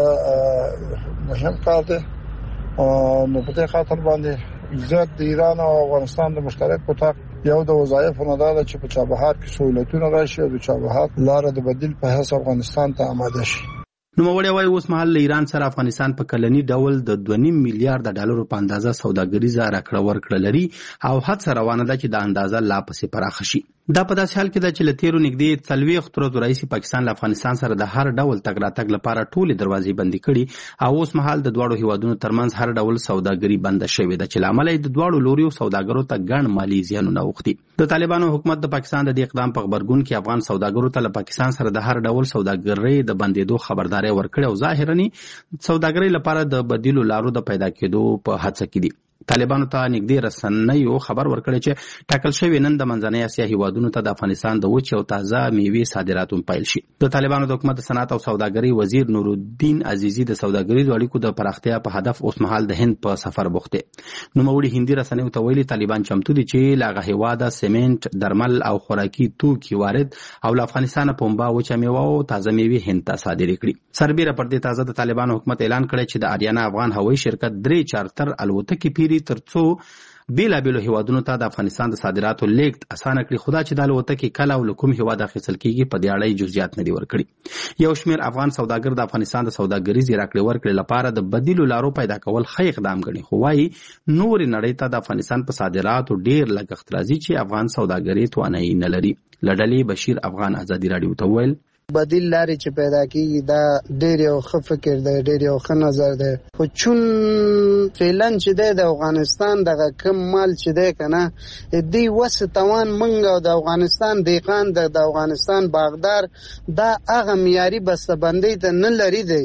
مهم کار دی. نو په دې خاطر باندې عزت د ایران او افغانستان د مشترک اتاق یو د وظایفو نه ده چې په چابهار کې سہولتونه راشي او د چابهار لار د بدیل په حساب افغانستان ته آماده شي. نوموړی وايي اوس مهال له ایران سره افغانستان په کلني ډول د 2.5 میلیارډ ډالرو په اندازه سوداګریزه راکړه ورکړه لري او هڅه روانه ده چې د اندازه لا پسې پراخه شي. دا په داسې حال کې ده چې له تیرو نږدې 40 ورځو راهیسې پاکستان له افغانستان سره د هر ډول تګ راتګ لپاره ټولې دروازې بندې کړي او اوس مهال د دواړو هیوادونو ترمنځ هر ډول سوداګري بنده شوې ده چې له امله د دواړو لوريو سوداګرو ته ګڼ مالي زیانونه اوښتي. د طالبانو حکومت د پاکستان د دې اقدام په خبرګون کې افغان سوداګرو ته له پاکستان سره د هر ډول سوداګرۍ د بندېدو خبرداري ورکړې او ظاهرا سوداګرۍ لپاره د بدیلو لارو د پیدا کېدو په هڅه کې دي. طالبانو ته نږدې رسنیو خبر ورکړی چې ټاکل شوی نن د منځنۍ اسیا هیوادونو ته د افغانستان د وچ او تازه میوې صادرات پیل شي. د طالبانو د حکومت صنعت او سوداګرۍ وزیر نورالدین عزیزي د سوداګریزو اړیکو د پراختیا په هدف اوس مهال د هند په سفر بوخت دی. نوموړي هندي رسنیو ته ویلي طالبان چمتو دي چې له هغه هیواده سیمنټ، درمل او خوراکي توکي وارد او له افغانستان پنبه، وچه میوه او تازه میوې هند ته صادرې کړي. سربیره پر دې تازه د طالبانو حکومت اعلان کړی چې د آریانا افغان هوایي شرکت 3 چارتر الوتکې پیری ترڅو بیلابیلو هیوادونو ته د افغانستان د صادراتو لیږد اسانه کړي. خدا چې د الوتکې کله او له کوم هیواد اخیستل کیږي په دې اړه جزئیات نه دي ورکړي. یو شمېر افغان سوداګر د افغانستان د سوداګریزې راکړې ورکړې لپاره د بدیلو لارو پیدا کول ښه اقدام ګڼي، خو وايي نورې نړۍ ته د افغانستان په صادراتو ډېر لګښت راځي چې افغان سوداګري توانایي نه لري. له ډلې بشیر افغان ازادي راډیو ته وویل بدیل لارې چې پیدا کیږي دا ډېر یو ښه فکر دی، ډېر یو ښه نظر دی، خو چون فعلا چې دی د افغانستان دغه کم مال چې دی که نه دوی وس توان موږ او د افغانستان دهقان د افغانستان باغدار دا هغه معیاري بسته‌بندۍ ته نه لري دی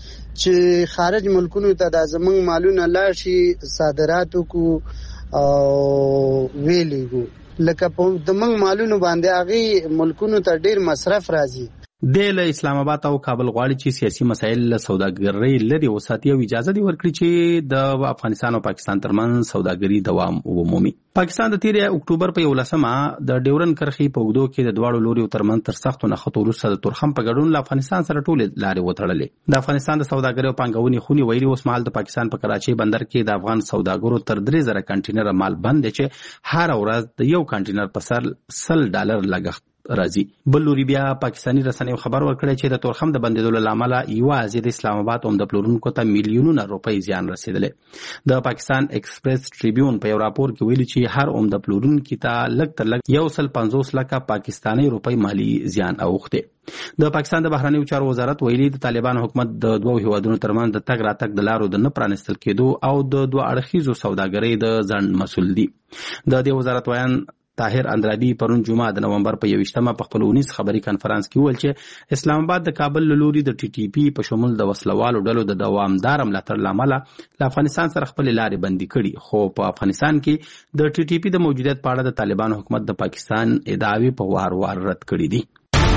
چې خارج ملکونو ته دا زموږ مالونه لاړ شي صادرات وکړو او ویلیږو. لکه د موږ مالونو باندې هغې ملکونو ته ډېر مصرف راځي. د له اسلام آباد او کابل غواړي چې سیاسي مسایل له سوداګرۍ لرې وساتي او اجازه دی ورکړي چې د افغانستان او پاکستان ترمنځ سوداګري دوام ومومي. پاکستان د 13 اکتوبر په 11مه د ډیورن کرښې په اوږدو کې د دواړو لوریو ترمنځ تر سختو نښتو وروسته د تورخم په ګډون له افغانستان سره ټولې لارې وتړلې. د افغانستان د سوداګرۍ او پانګونې خونې ویلي اوس مهال د پاکستان په کراچۍ بندر کې د افغان سوداګرو تر 3000 کنټینر مال بند دی چې هر ورځ د یو کنټینر په سر $100 لګښت راځي. بل لوري بیا پاکستاني رسنیو خبر ورکړی چې د تورخم د بندیدو له امله یوازې د اسلام آباد عمده پلورونکو ته میلیونونه روپۍ زیان رسیدلی. د پاکستان ایکسپریس ټریبیون په یو راپور کې ویلي چې هر عمده پلورونکي ته لږ تر لږ 150 لکه پاکستاني روپۍ مالی زیان اوښتی. د پاکستان د بهرنیو چارو وزارت ویلي د طالبان حکومت د دوو هیوادونو ترمنځ د تګ راتګ د لارو د نه پرانستل کېدو او د دوه اړخیزو سوداګرۍ د ځنډ مسؤل دي. د دې وزارت ویان طاهر اندرابي پرون جمعه د نومبر په 21مه په خپل 19 خبري کانفرنس کې ویل چې اسلام آباد د کابل لوري د ټي ټي پی په شمول د وسلوالو ډلو د دوامدار ملاتړ لامل له افغانستان سره خپل لارې بندي کړي، خو په افغانستان کې د ټي ټي پی د موجودیت په اړه د طالبان حکومت د پاکستان ادعاوې په وار وار رد کړې دي.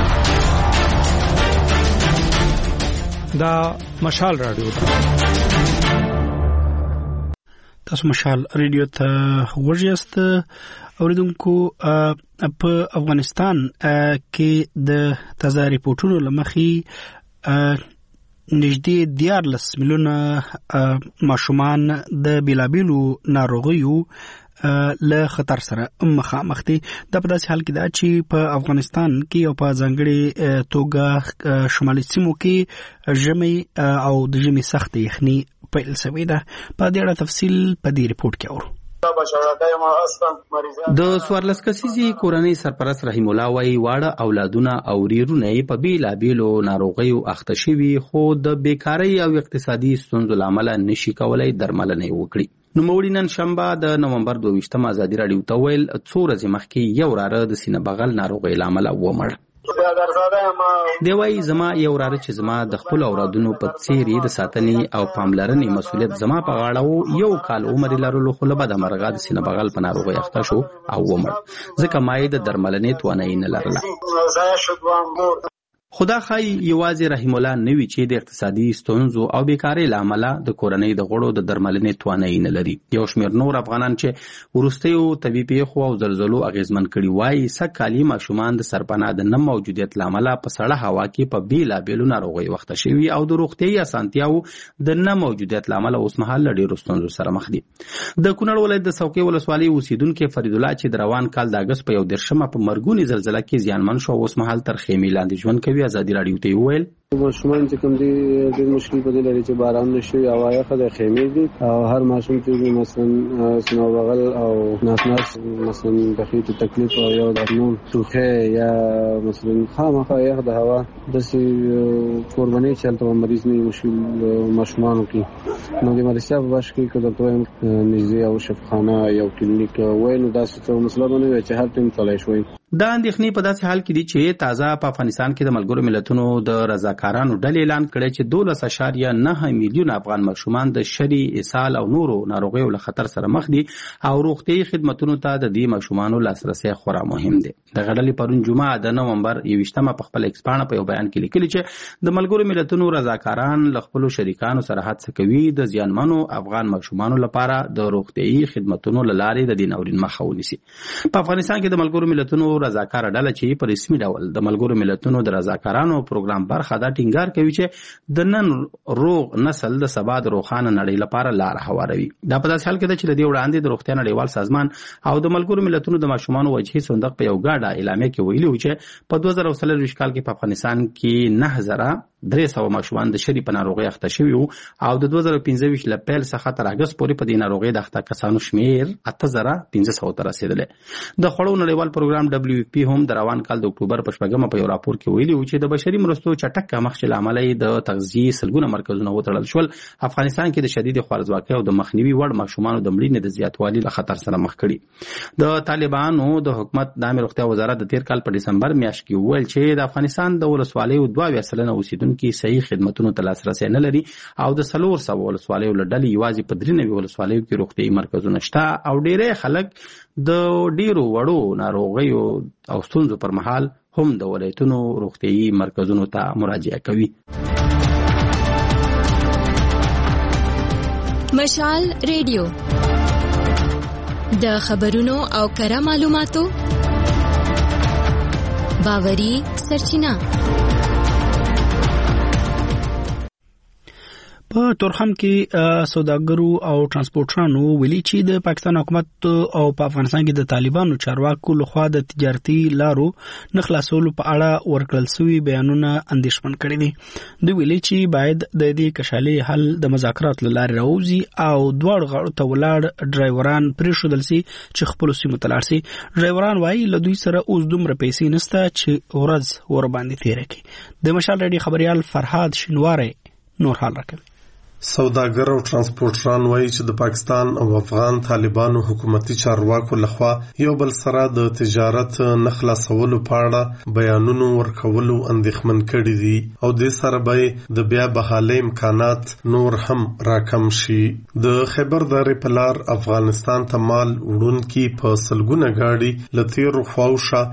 دا مشال رادیو تاسو مشال ریډیو ته ورجست اوریدونکو. په افغانستان کې د تازه ریپورتونو لمخې نږدې 14 میلیونه ماشومان د بیلابیلو ناروغیو له خطر سره مخامخ دي. دا په داسې حال کې ده چې په افغانستان کې او په ځانګړې توګه شمالي سیمو کې ژمي او د ژمي سخت یخني پیل شوې ده. په دې اړه تفصیل په دې ریپورت کې اورو. د 14 کسیزي کورنۍ سرپرست رحیم الله وايي واړه اولادونه او ریرونه په بیلابیلو ناروغیو اخته شوي، خو د بیکارۍ او اقتصادي ستونزو له امله نشي کولای درملنه وکړي. نوموړي نن شنبه د نومبر 22مه ازادي راډیو ته ویل 2 ورځې مخکې یو وراره د سینه بغل ناروغۍ له امله ومړ. دی وايي زما یو وراره چې زما د خپل اولادونو په څیر د ساتنې او پاملرنې مسؤلیت زما په غاړه وو، یو کال عمر لرلو خو له بده مرغه د سینه بغل په ناروغۍ اخته شو او ومړ، ځکه ما یې د درملنې توانایي نه لرله. خدا خای یوازې رحیم الله نوی چې د اقتصادي ستونزو او بیکارۍ له امله د کورنۍ د غړو د درملنې توانایي نه لري. یو شمېر نور افغانان چې وروستیو طبي پیښو او زلزلو اغیزمن کړي وایي سږکالي ماشومان د سرپناه د نه موجودیت له امله په سړه هوا کې په بیلابیلو ناروغیو اخته شوي او د روغتیایي اسانتیاو د نه موجودیت له امله اوس مهال له ډېرو ستونزو سره مخ دي. د کونړ ولایت د څوکۍ ولسوالۍ اوسیدونکي فرید الله چې د روان کال د اګست په 21مه په مرګونې زلزله کې زیانمن شو، اوس مهال تر خیمې لاندې ژوند کوي. ازادي راډیو ته ویل ماشومان چې کوم دي ډېر مشکل په دې لري چې باران نشي او هغه د خیمې دي او هر ماشوم چې مثلا سنو بغل او ناس مثلا د خېټې تکلیف او یو د نور توخه یا مثلا خامخا یخ د هوا د سي قرباني چلته مریض نه مشکل ماشومان کې نو د مالسیا په باش کې کله ته نږدې او شفاخانه یو کلینیک وینو دا څه مسله باندې چې هر ټیم تلای شوی. دا اندېښنې په داسې حال کې دي چې تازه په افغانستان کې د ملګرو ملتونو د رضاکار رضاکارانو ډلې اعلان کړی چې 12.9 میلیون افغان ماشومان د شری، اسهال او نورو ناروغیو له خطر سره مخ دي او روغتیايي خدماتونو ته د دې ماشومانو لاسرسي خورا مهم دی. د غړلې پرون جمعه د نومبر 21 په خپل ایکسپانه په یو بیان کې لیکلي چې د ملګرو ملتونو رضاکاران له خپل شریکانو سره هڅه کوي د زیانمنو افغان ماشومانو لپاره د روغتیايي خدماتونو لارې د دې ناورین مخه ونیسي. په افغانستان کې د ملګرو ملتونو رضاکار ډله چې په رسمي ډول د ملګرو ملتونو د رضاکارانو پروګرام برخه دا ټینګار کوي چې د نن روغ نسل د سبا د روښانه نړۍ لپاره لار هواروي. دا په داسې حال کې ده چې د دې وړاندې د روغتیا نړیوال سازمان او د ملګرو ملتونو د ماشومانو وجهي صندوق په یو ګډه اعلامیه کې ویلي و چې په 2023 کال کې په افغانستان کې 9300 ماشومان د شری په ناروغي اخته شوي وو او د 2015 له پیل څخه تر اگست پورې په دې ناروغي د اخته کسانو شمیر 8500 ته رسیدلی. د خوړو نړیوال پروګرام WFP هم د روان کال د اکتوبر په 14 په یو راپور کې ویلي و چې د بشري مرستو چټک کمښت له امله د تغذیې سلګونه مرکزونه وتړل شول. افغانستان کې د شدید خوارځواکۍ او د مخنیوي وړ ماشومانو د مړینې د زیاتوالي له خطر سره مخ کړي. د طالبانو د حکومت د عامه روغتیا وزارت د تیر کال په دسمبر میاشت کې وویل چې د افغانستان د ولسوالیو 2% اوسیدونکو صحیح خدماتونو ته لاسرسي نه لري او د 400 ولسوالیو له ډلې یوازې په 93 ولسوالیو کې روغتیايي مرکزونه شته او ډېری خلک د ډیرو وړو ناروغیو او ستونزو پر مهال هم د ولایتونو روغتیايي مرکزونو ته مراجعه کوي. مشال ریډیو د خبرونو او کره معلوماتو باوري سرچینه. په تورخم کې سوداګرو او ترانسپورټرانو ویلي چې د پاکستان حکومت او په افغانستان کې د طالبانو چارواکو لخوا د تجارتي لارو نه خلاصولو په اړه ورکړل شوي بیانونه اندېښمن کړي دي. دوی ویلي چې باید د دې کشالې حل د مذاکرات له لارې راوځي او دواړو غاړو ته ولاړ ډرایوران پرېښودل سي چې خپلو سیمو ته لاړ سي. ډرایوران وایي له دوی سره اوس دومره پیسې نشته چې ورځ ورباندې تېره کړي. د مشال راډیو خبریال فرهاد شینواری نور حال راکوي. سوداګر او ترانسپورټران وایي چې د پاکستان او افغان طالبانو حکومتي چارواکو لخوا یو بل سره د تجارت نه خلاصولو په اړه بیانونو ورکولو اندېښمن کړي دي او د سره به د بیا بحالۍ امکانات نور هم راکم شي. د خیبر درې په لار افغانستان ته مال وړونکي په سلګونه ګاډي له تېرو خواوشا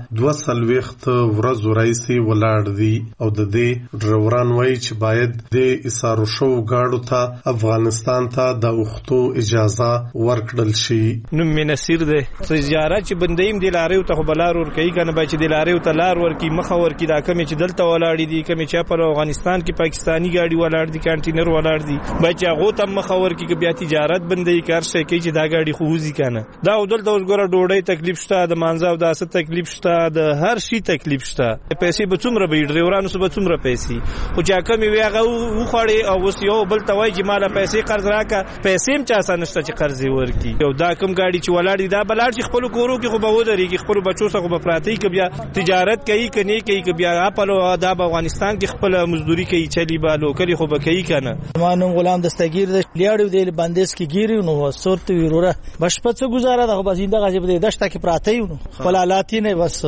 240 ورځو راهیسې ولاړ دي او د دې ډرایوران وایي چې باید د ایسارو شو ګاډو ته افغانستان ته د وختو اجازه ورکړل شي. نو منصیر ده تجارت چې بندیم د لارې ته بلار ور کوي کنه چې د لارې ته لار ور کی مخه ور کی دا کمی چې دلته ولاړ دي کمی چې په افغانستان کې پاکستانی گاډي ولاړ دي کانټینر ولاړ دي بچا غو ته مخه ور کی بیا تجارت بندي کار شي چې دا گاډي خوځي کنه دا دلته اوس ګوره ډوډۍ تکلیف شته د مانځه او د اسه تکلیف شته د هر شي تکلیف شته پیسې به څومره به ډرایورانو سره څومره پیسې خو چې کمی ویغه و خړې او اوس یو بل توای چې مال پیسې قرض راکا پیسې هم چا سنشته چې قرض ورکی یو دا کم گاډي چې ولاړ دي دا بلار چې خپل کورو کې خو به ودرېږي خپل بچو سره به پراتی کې بیا تجارت کوي کني کوي بیا خپل د افغانستان کې خپل مزدوري کوي چلی بالو کلی خو به کوي کنه. مانو غلام دستگیر لیاړو دی بندیس کې ګیری نو صورت وروره بشپڅ گزاره د بزینده غازی په دشته کې پراتی نو خپل حالات نه بس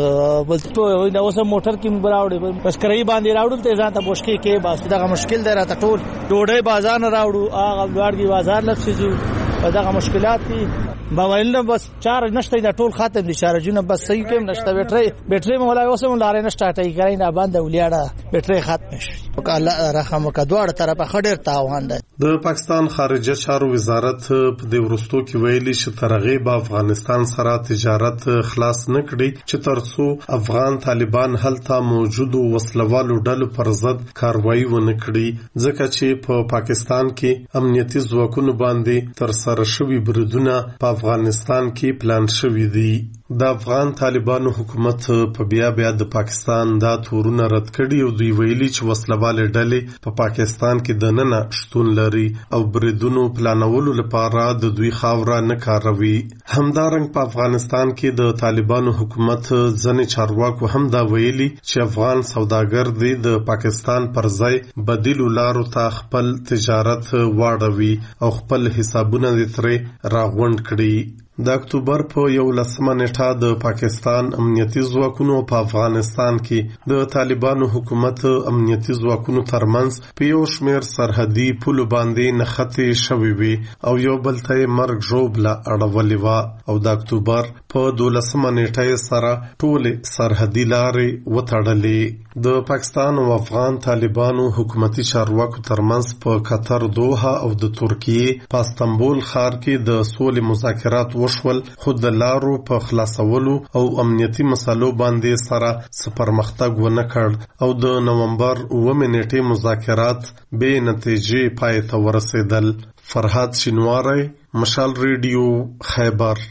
بل نو اوس موټر کې براوړي بس کرای باندې راوړل ته ځان ته مشکل کې بس دا مشکل دی راته ټول ډوډۍ بازار نه راوړو هغه لوړ دی بازار لڅیزو دغه مشکلات دي موبایل نه بس چار نشته دا ټول ختم دي شارجونه بس صحیح کوم نشته بیټری مولا اوسم لارې نشته ټای کوي نه باندې ولیاړه بیټری ختم شي وکاله رقم کډوړ طرفه خډر تاوان ده. د پاکستان خارجه چارو وزارت په دې ورستو کې ویلي چې ترغیب افغانستان سره تجارت خلاص نه کړي چې ترڅو افغان طالبان هلته موجودو وسلوالو ډلو پر ضد کاروایی ونه کړي ځکه چې په پاکستان کې امنیتي ځواکونو باندې تر سره شوي بریدونه په افغانستان کې پلان شوي دي. د افغان طالبانو حکومت په بیا د پاکستان دا تورونه رد کړي او دوی ویلي چې وسلواله ډلې په پاکستان کې د ننه شتون لري او بریدونو پلانولو لپاره د دوی خاوره نه کاروي. همدارنګ په افغانستان کې د طالبانو حکومت ځنې چارواکو هم دا ویلي چې افغان سوداګر دي د پاکستان پر ځای بدیلو لارو ته خپل تجارت واړوي او خپل حسابونه ترې راغونډ کړي. د اکتوبر په 11 نیټه د پاکستان امنیتي ځواکونو په افغانستان کې د طالبانو حکومت امنیتي ځواکونو ترمنځ په یو شمېر سرحدي پولو باندې نښتې شوې وي او یو بل ته مرګ ژوبله اړولې وه او د اکتوبر په 12 نیټه سره ټولې سرحدي لارې وتړلې. د پاکستان او افغان طالبانو حکومتي چارواکو ترمنځ په قطر، دوحه او د ترکیې په استانبول ښار کې د سولې مذاکرات وشول، خو د لارو په خلاصولو او امنیتي مسالو باندې سره څه پرمختګ ونه کړ او د نومبر 9 نیټې مذاکرات بې نتیجې پای ته ورسېدل. فرهاد شینواری، مشال ریډیو، خیبر.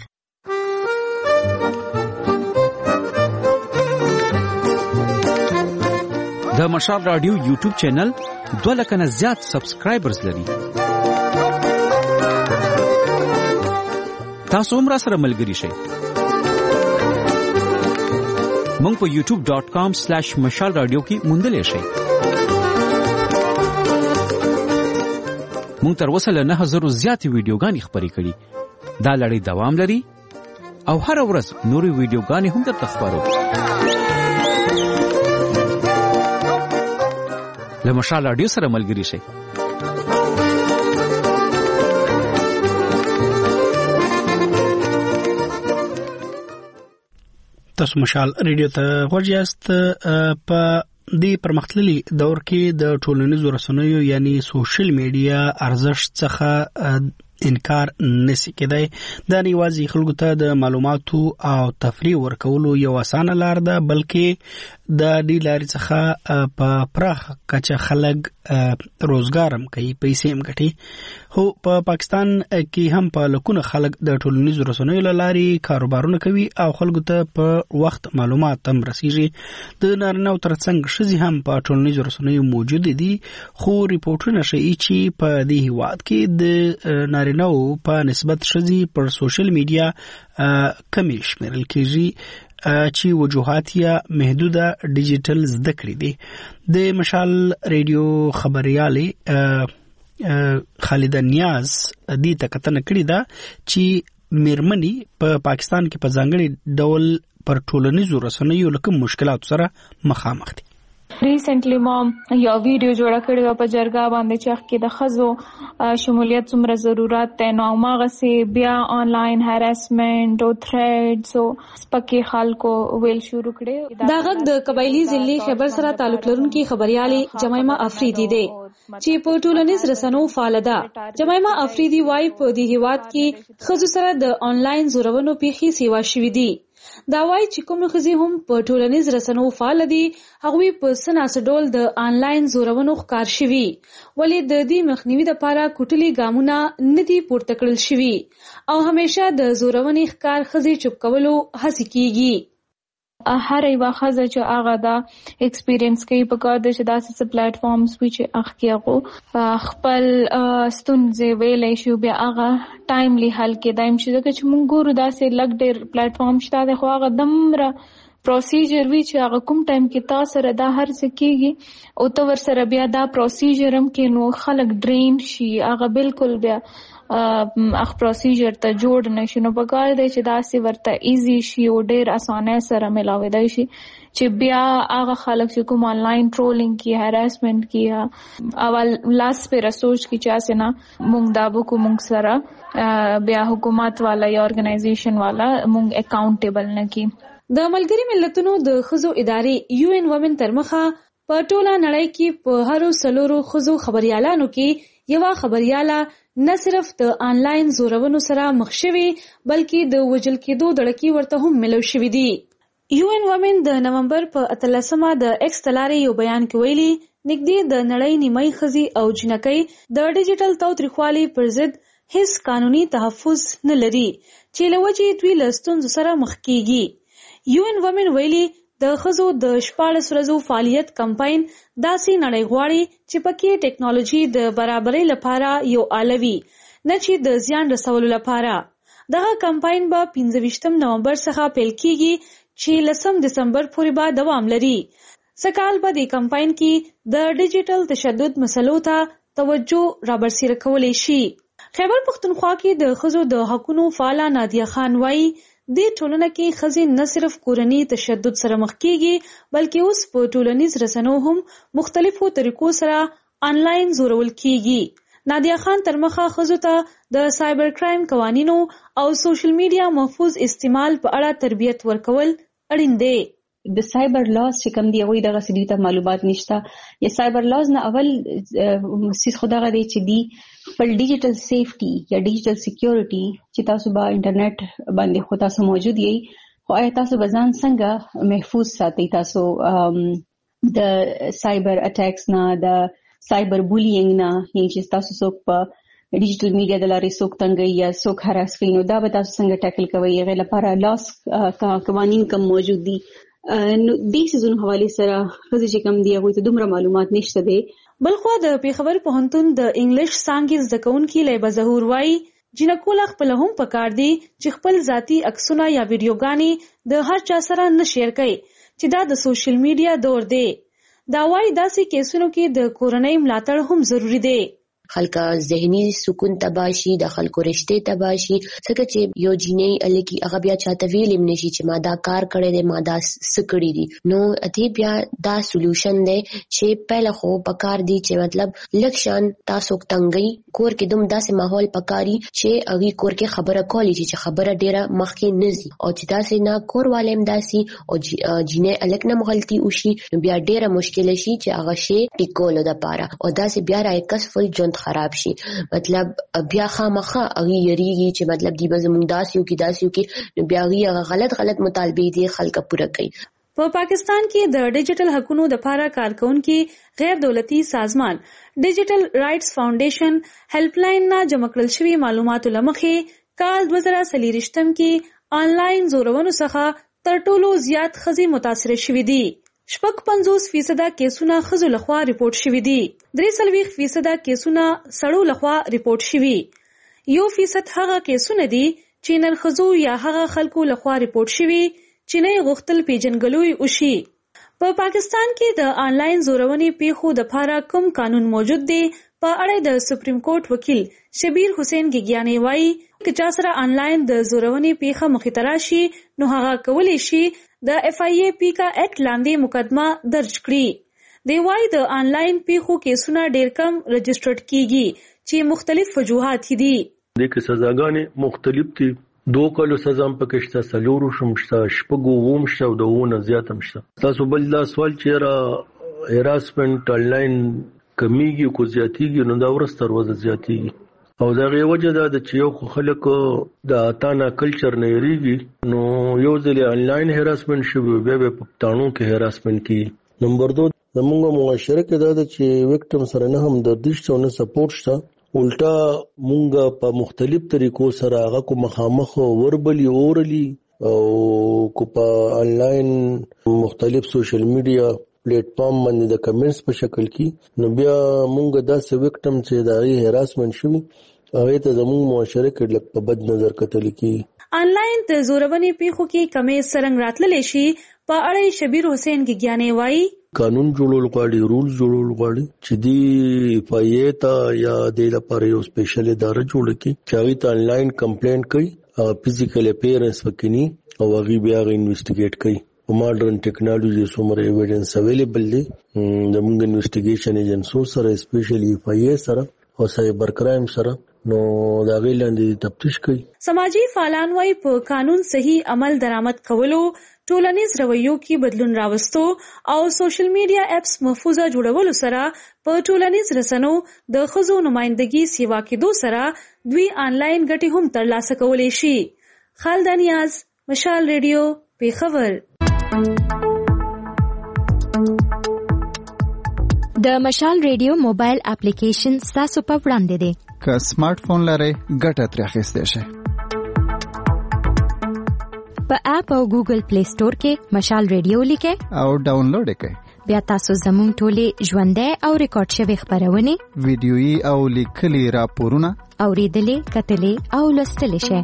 د مشال رادیو یوټیوب چینل 2 لک نه زیات سبسکرایبرز لري. تاسو هم را سره ملګري شئ. مونږ په youtube.com/مشال رادیو کې موندلې شئ. مونږ تر اوسه له 9000 زیاتې ویډیوګانې خپرې کړي. دا لړۍ دوام لري او هر ورځ نورې ویډیوګانې هم درته خپرو. له مشال رادیو سره ملګري شئ. تاسو مشال ریډیو ته غوږ یاست. په دې پرمختللي دور کې د ټولنیزو رسنیو یعنی سوشل میډیا ارزښت څخه انکار نشي کېدای. دا نه یوازې خلکو ته د معلوماتو او تفریح ورکولو یو اسانه لار ده، بلکې د دې لارې څخه په پراخ کچه خلک روزګار هم کوي، پیسې هم ګټي. خو په پاکستان کې هم په لکونه خلک د ټولنیزو رسنیو له لارې کاروبارونه کوي او خلکو ته په وخت معلومات هم رسیږي. د نارینه‌و ترڅنګ ښځې هم په ټولنیزو رسنیو موجود دي، خو ریپورټونه ښیي چې په دې هیواد کې د نارینه‌و په نسبت ښځې پر سوشل میډیا کمې شمیرل کېږي چې وجوهات یا محدوده ډیجیټل زده کړې دي. د مشال ریډیو خبريالې خالده نیاز دې ته کتنه کړې ده چې میرمنې په پاکستان کې په ځانګړي ډول پر ټولنیزو رسنیو له کوم مشکلاتو سره مخامخ دي. ریسنټلی ما یو ویډیو جوړ کړی و په جرګه باندې چې کې د خزو شمولیت څومره ضرورت ده، نو ماغه سي بیا آنلاین هراسمنت او تھریډز او سپکه خلکو ویل شروع کړي. دا غږ د قبایلی ضلع خیبر سره تعلق لرونکي خبريالي جمایمه افریدي دي چې په ټولنیز رسنیو فعال ده. جمایمه افریدي وايي په دې هیواد کې خزو سره د آنلاین زورونو پیخي سیوا شوې دي. دا وايي چې کوم خزي هم په ټولنیز رسنیو فعال دي، هغوی په سناس ډول د آنلاین زورونو ښکار شوي، ولې د دې مخنیوي لپاره کوټلي ګامونه ندي پورته کړل شوي او همیشه د زورونې ښکار خزي چوپ کولو هڅه کیږي. هر یو خزه چې هغه دا ایکسپیرینس کوي په کار د شداسې پلیټ فارمز وی چې هغه خپل ستونزې ویلې شو بیا هغه ټایملی حل کې دایم چې موږ ګورو داسې لګ ډېر پلیټ فارم شته د خو هغه دمره پروسیجر وی چې هغه کوم ټایم کې تاسو سره دا هر څه کیږي او تو ور سره بیا دا پروسیجر هم کې نو خلک ډرین شي، هغه بالکل بیا اخ پروسیجر ته جوړ نشي. نو په کار دی چې داسې ورته ایزی شي او ډېر اسانه سره ملاوي شي چې بیا هغه خلک چې کوم آنلاین ټرولینګ کی هراسمنت کی اول لاس پر سوچ کی چاسه نه مونږ دابو کو مونږ سره بیا حکومت والا یا ارګنایزیشن والا مونږ اکاونټیبل نه کی. د ملګری ملتونو د خزو ادارې UN وومن ترمخه په ټوله نړۍ کې په هر څلورو خزو خبريالانو کې یو خبرياله نه صرف د آنلاین زورونو سره مخ شوي بلکې د وجل کېدو دړکی ورته هم ملو شوي دي. UN وومن د نومبر په 18مه د ایکس تلارې یو بیان کې ویلي نږدې د نړۍ نیمه خزي او جنکۍ د ډیجیټل تاوتریخوالي پر ضد هیڅ قانوني تحفظ نه لري چې لوجې دوی له ستونزو سره مخ کیږي. UN وومن ویلي د خزو د 14 ورځو فعالیت کمپاین داسې نړۍ غواړي چې پکې ټیکنالوژي د برابرۍ لپاره یو آلوي نه چې د زیان رسولو لپاره. دغه کمپاین به 25 نومبر څخه پیل کیږي چې 10 دسمبر پورې به دوام لري. سکهال به د کمپاین کې د ډیجیټل تشدد مسلو ته توجه رابرسېره کولی شي. خیبر پختونخوا کې د ښځو د حقوقو فعاله نادیه خان وایي د ټولنه کې ښځې نه صرف کورني تشدد سره مخ کیږي بلکې اوس په ټولنیز رسنیو هم مختلفو طریقو سره آنلاین زورول کیږي. نادیه خان تر مخه ښځو ته د سایبر کرایم قوانینو او سوشل میډیا محفوظ استعمال په اړه تربیت ورکول اړین دی. د سایبر لاز چې کوم دی وایي دغه سړي ته معلومات نشته یا سایبر لاز نه اول سیس خدای غوړي چې دی خپل ډیجیټل سیفټي یا ډیجیټل سکیورټي چې تاسو به انټرنیټ باندې خو تاسو موجود یې خو آیا تاسو به ځان څنګه محفوظ ساتئ تاسو د سایبر اٹیکس نه د سایبر بولینګ نه یعنی چې تاسو څوک په ډیجیټل میډیا د لارې څوک تنګي یا څوک هراس کوي نو دا به تاسو څنګه ټیکل کوئ هغه لپاره لاس قوانین کوم موجود دي نو د سيزون حواله سره خزي چې کم دی هغه ته دومره معلومات نشته دي. بلخو د پیښور پوهنتون د انګلیش څانګې زده کوونکي لیبه ظهور وایي جنکول خپل هم پکار دي چې خپل ذاتی عکسونه یا ویډیوګانې د هر چا سره نه شیر کړي چې دا د سوشل میډیا دور دی. دا وایي داسې کیسونو کې د کورنۍ ملاتړ هم ضروری دی. خلکا ذهني سکون تباشي د خلکو رشته تباشي څنګه چې یو جینې الکی هغه بیا چاته ویلم نشي چې ما دا کار کړی دی ما دا سکړی دی نو اته بیا دا سولوشن دی چې پهله خو پکار دی چې مطلب لکشن تاسو تنګي کور کې دوم داسې ماحول پکاري چې هغه کور کې خبره کولی چې خبره ډیره مخکې نزي او چې داسې نه کور والیم داسي او جینې الک نه مغلطي وشي بیا ډیره مشکل شي چې هغه شی ټیکول د پاره او داسې بیا راي کسفل جون خراب شي مطلب بیا خامخه اغي یریږي چې مطلب دی به زموږ داسیو کې بیا هغه غلط مطالبه دي خلک پوره کوي. په پاکستان کې د ډیجیټل حقوقو لپاره کارکونکو غیر دولتي سازمان ډیجیټل رائټس فاونډیشن هیلپ لاین نه جمع کړل شوی معلوماتو لمخې کال 2023 کې آنلاین زورونو څخه تر ټولو زیات خزي متاثر شوې دي. 55% کیسونه ښځو لخوا ریپورت شوي دي. 43% کیسونه سړو لخوا ریپورت شوي. 1% هغه کیسونه دي چې نن ښځو یا هغه خلکو لخوا ریپورت شوي چې نه غوښتل پیژنګلوي وشي. په پاکستان کې د آنلاین زورونې پیښو د لپاره کوم قانون موجود دی؟ په اړه د سپریم کورټ وکیل شبیر حسین ګیګیانی وایي چې چا سره آنلاین د زورونې پیښه مخې ته راشي نو هغه کولی شي د FIAP کا ایکټ لاندې مقدمه درج کړي. دی وایي د آنلاین پیښو کیسونه ډیر کم رجسټرډ کیږي چې مختلف وجوهات دي. د کې سزاګانې مختلف دي. 2 کالو سزا هم پکې شته، 4 شمشته، 6 شته او 2 زیات هم شته. تاسو بل دا سوال چې را هراسمنت آنلاین کمیږي کو زیاتیږي نو دا ورځ تر ورځې زیاتیږي او دا غي وجه دا چې یو خلک د اتانا کلچر نه یریږي نو یو ځل آنلاین هراسمنت شوی بیا په پښتنو کې هراسمنت کی. نمبر 2 زموږ معاشره کې دا چې وکټم سره نه هم د دشتو نه سپورټ شته الټا مونږ په مختلف طریقو سره هغه کو مخامخ وربلی اورلی او کو په آنلاین مختلف سوشل میډیا پلیټ فارم باندې د کمنټس په شکل کې نو بیا مونږ داسې وکټم چې دا هراسمنت شوی هغه ته زموږ معاشره کې لږ په بد نظر کتل کی. آنلاین د زورونې پیښو کې کمې سرنګ راتللې شي په اړه شبیر حسین ګیګیانی وایي قانون جوړول غواړي، رولز جوړول غواړي چې دی FIA ته یا د لپاره یو سپیشل اداره جوړ کړي چې هغه ته آنلاین کمپلینټ کوي فزیکل اپیرنس وکړي او هغه بیا انویسټیګیټ کوي. ماډرن ټیکنالوژي سمره ایویډنس اویلیبل دي زموږ انویسټیګیشن ایجنسو سره سپیشلی FIA سره او سایبر کرایم سره نو دا ویلاندې تفتیش کوي. سماجی فعالان وايي په قانون صحیح عمل درآمد کولو ټولنیز رویو کې بدلون راوستو او سوشل میډیا اپس محفوظه جوړولو سره په ټولنیز رسنو د ښځو نمائندګي سیوا کېدو سره دوی آنلاین ګټې هم ترلاسه کولی شي. خالد نیاز، مشال ریډیو، پیښور. د مشال ریډیو موبایل اپلیکیشن ستاسو په وړاندې دی. که سمارټ فون لرئ ګټه ترې اخیستی شئ. په اپ او ګوګل پلی سٹور کې مشال ریډیو لیکئ او ډاونلوډ یې کړئ. بیا تاسو زموږ ټولې ژوندۍ او ریکارډ شوې خپرونې، ویډیويي او لیکلي راپورونه اوریدلې، کتلې او لوستلې شئ.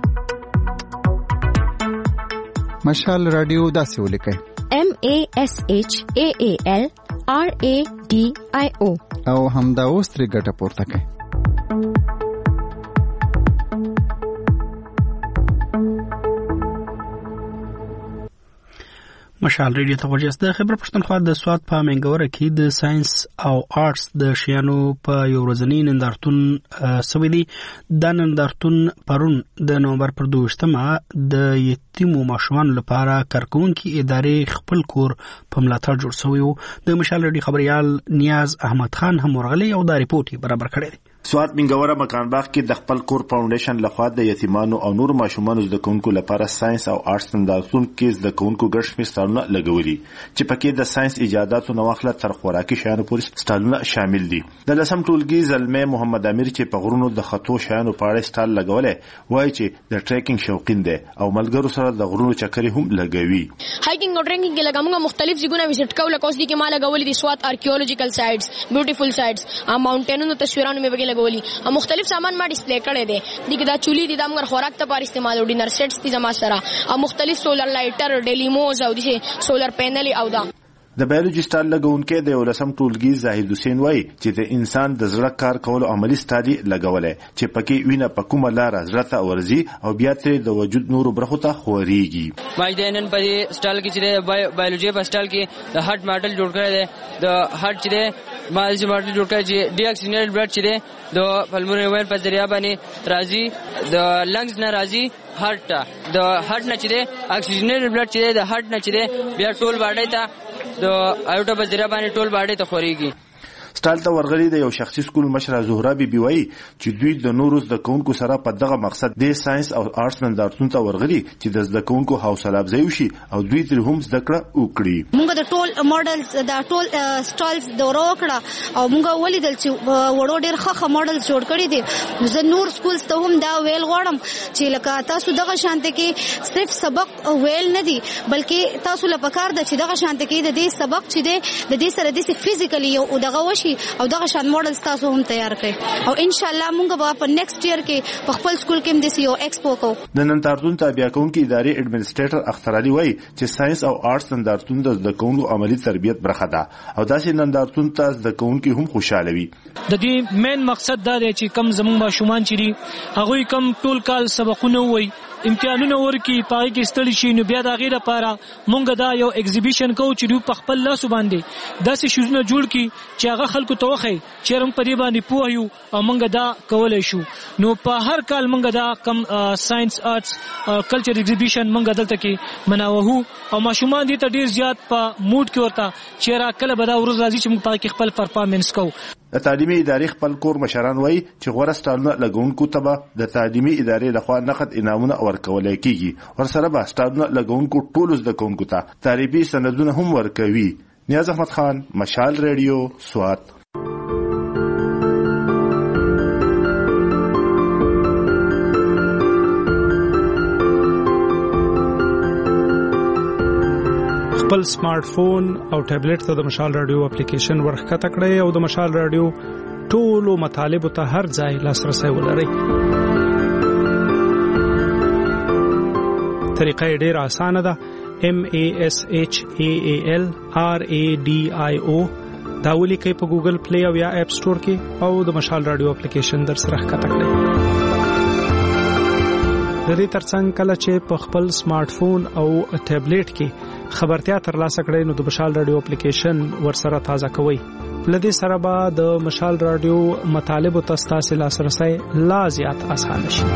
مشال رادیو داسې ولیکئ: MASHAAL RADIO او همدا اوس ترې ګټه پورته کړئ. مشال ریډیو ته وجهست د خبر پښتونخوا د سواد په منګوره کې د ساينس او آرټس د شیانو په یو ورځنی نندارتون سوي دي. د نندارتون پرون د نومبر پر 22مه د یتیمو ماشومانو لپاره کارکونکو ادارې خپل کور په ملاتړ جوړ شوی و. د مشال ریډیو خبريال نیاز احمد خان هم ورغلی او دا ریپورت برابر کړی دی. سواد منګوره مکان باغ کې د خپل کور فاونډیشن لخوا د یتیمانو او نور ماشومانو زده کوونکو لپاره ساينس او آرټس نندارتون کې زده کوونکو ګډ شمېر سټالونه لګولي چې پکې د ساينس ایجاداتو نه واخله تر خوراکي شیانو پورې سټالونه شامل دي. د لسم ټولګي زلمه محمد امیر چې په غرونو د خطو شیانو په اړه سټال لګولې وایي چې د ټریکینګ شوقین دی او ملګرو سره د غرونو چکرې هم لګوي. هایکینګ او ټریکینګ کې لګامو مختلف ځایونه وزټ کوله کوس دي کې ما لګولې دي سواد آرکیولوژیکل سایټس بیوټیفل سایټس ماونټینونو تصویرانو مې وګړي لګولې مختلف سامان ما ډیسپلی کړی دی دغه دا چولې دي د موږ خوراک ته پر استعمال او ډینر سیټس دي زما سره او مختلف سولر لایټر ډیلیموز او د سولر پینل او دا د بایولوژي سټال لګونکو د ولسم ټولګي زاهد حسین وایي چې د انسان د زړه کار کولو عملی سټادي لګولې چې پکې وینه په کومه لار زړه ته ورځي او بیا ترې د وجود نورو برخو ته خوريږي. ماجدنن په سټال کې چې بایولوژي په سټال کې د هارت ماډل جوړ کړی دی د هارت چې ماجدنن ماډل جوړ کړی چې ډي اکسیجنیټ بلډ چې د پلمونري وین په ذریعہ باندې راځي د لنګز نه راځي هارت ته د هارت نه چې اکسیجنیټ بلډ چې د هارت نه چې بیا ټول باډي ته د ایوټا په ذریعہ باندې ټول باډي ته خوريږي. سټال ته ورغلي د یو شخصي سکول مشره زهرا بي وایي چې دوی د نورو زده کوونکو سره په دغه مقصد د ساينس او آرټس نندارتون ته ورغلي چې د زده کوونکو حوصله افزایی وشي او دوی تر هم زده کړه وکړي. موږ د ټول ماډلز د ټول سټالز دورو وکړه او موږ ولیدل چې وړو ډېر ښه ماډلز جوړ کړي دي. زه نور سکولز ته هم دا ویل غواړم چې لکه تاسو دغه شانته کې صرف سبق ویل نه دي بلکې تاسو لپاره پکار ده چې دغه شانته کې د دې سبق چې د دې سره د فزیکلی او دغه وشي او دغه شان ماډلز تاسو هم تیار کړئ او ان شاء الله موږ به په نیکسټ ایئر کې په خپل سکول کې هم د یو ایکسپو کوو. د نندارتون تابع کوونکو ادارې اډمنسټریټر اختر علي وایي چې ساينس او آرټس نندارتون د زده کوونکو عملی تربیت برخه ده او داسې نندارتون ته زده کوونکو هم خوشاله وي. د دې مین مقصد دا دی چې کم زموږ ماشومان چې دي هغه کم ټول کال سبقونه وایي امتحانونه ورکی پای کې ستړي شي نو بیا د غیره لپاره مونږ دا یو ایگزیبیشن کوو چې دوی په خپل لاس باندې داسې شوزونه جوړ کی چې هغه خلکو ته وخی چې موږ په دې باندې پوه یو او مونږ دا کولای شو. نو په هر کال مونږ دا کم ساينس آرټس کلچر ایگزیبیشن مونږ دلته کې مناوهو او ماشومان دې ته ډیر زیات په موډ کې ورته چې را کله به دا ورځ راځي چې موږ پای کې خپل پرفارمنس کوو. د تعلیمي ادارې خپل کور مشران وایي چې غوړه سټالونه لګونکو ته به د تعلیمي ادارې لخوا نقد انعامونه ورکول کیږي ورسره به سټالونه لګونکو ټول زده کوونکو ته تعریفي سندونه هم ورکوي. نیاز احمد خان، مشال ریډیو، سوات. خپل سمارټ فون او ټابلیټ ته د مشال رادیو اپلیکیشن ورخکته کړئ او د مشال رادیو ټولو مطالبه ته هر ځای لاسرسي ولرئ. طریقه ډیره اسانه ده. MASHAAL RADIO دا ولیکئ په ګوګل پلی او یا اپ سٹور کې او د مشال رادیو اپلیکیشن در سره ښکته کړئ. د دې ترڅنګ کله چې په خپل سمارټ فون او ټابلیټ کې خبرتیا ترلاسه کړئ نو د مشال رادیو اپلیکیشن ورسره تازه کوئ. لدې سره به د مشال رادیو مطالب او تاسو لاسرسي لا زیات اسانه شي.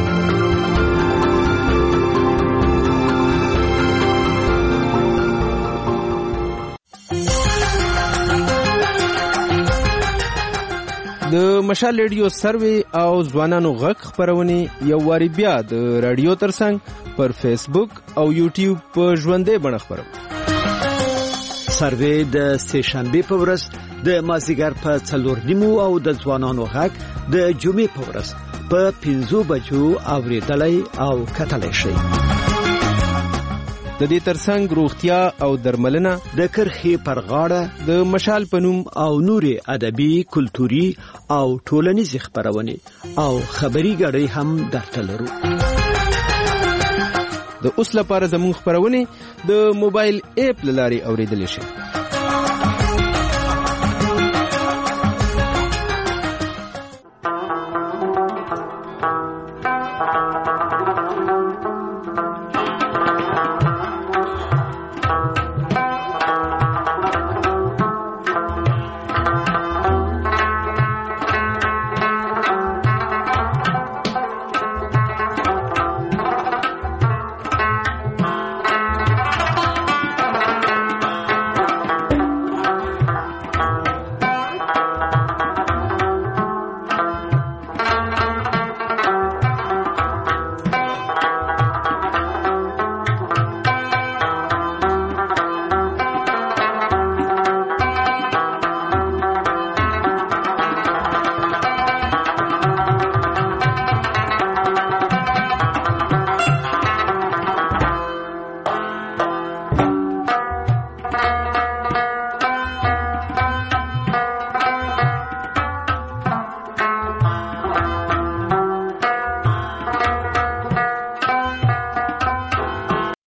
د مشال ریډیو سروي او ځوانانو غږ خبرونه یو واری بیا د رادیو ترڅنګ پر فیسبوک او یوټیوب په ژوندې بڼه خبرو. سروي د سهشنبه په ورځ د مازیګر په 4:30 او د ځوانانو غږ د جمعې په ورځ په 5 بجو اوریدلای او کتلای شي. د دې ترڅنګ روغتیا او درملنه د کرخي پر غاړه د مشال پنوم او نوري ادبي کلتوري او ټولنیز خبرونه او خبري غړي هم درته لرو. د اوس لپاره زموږ خبرونه د موبایل اپ لاري اوریدل شي.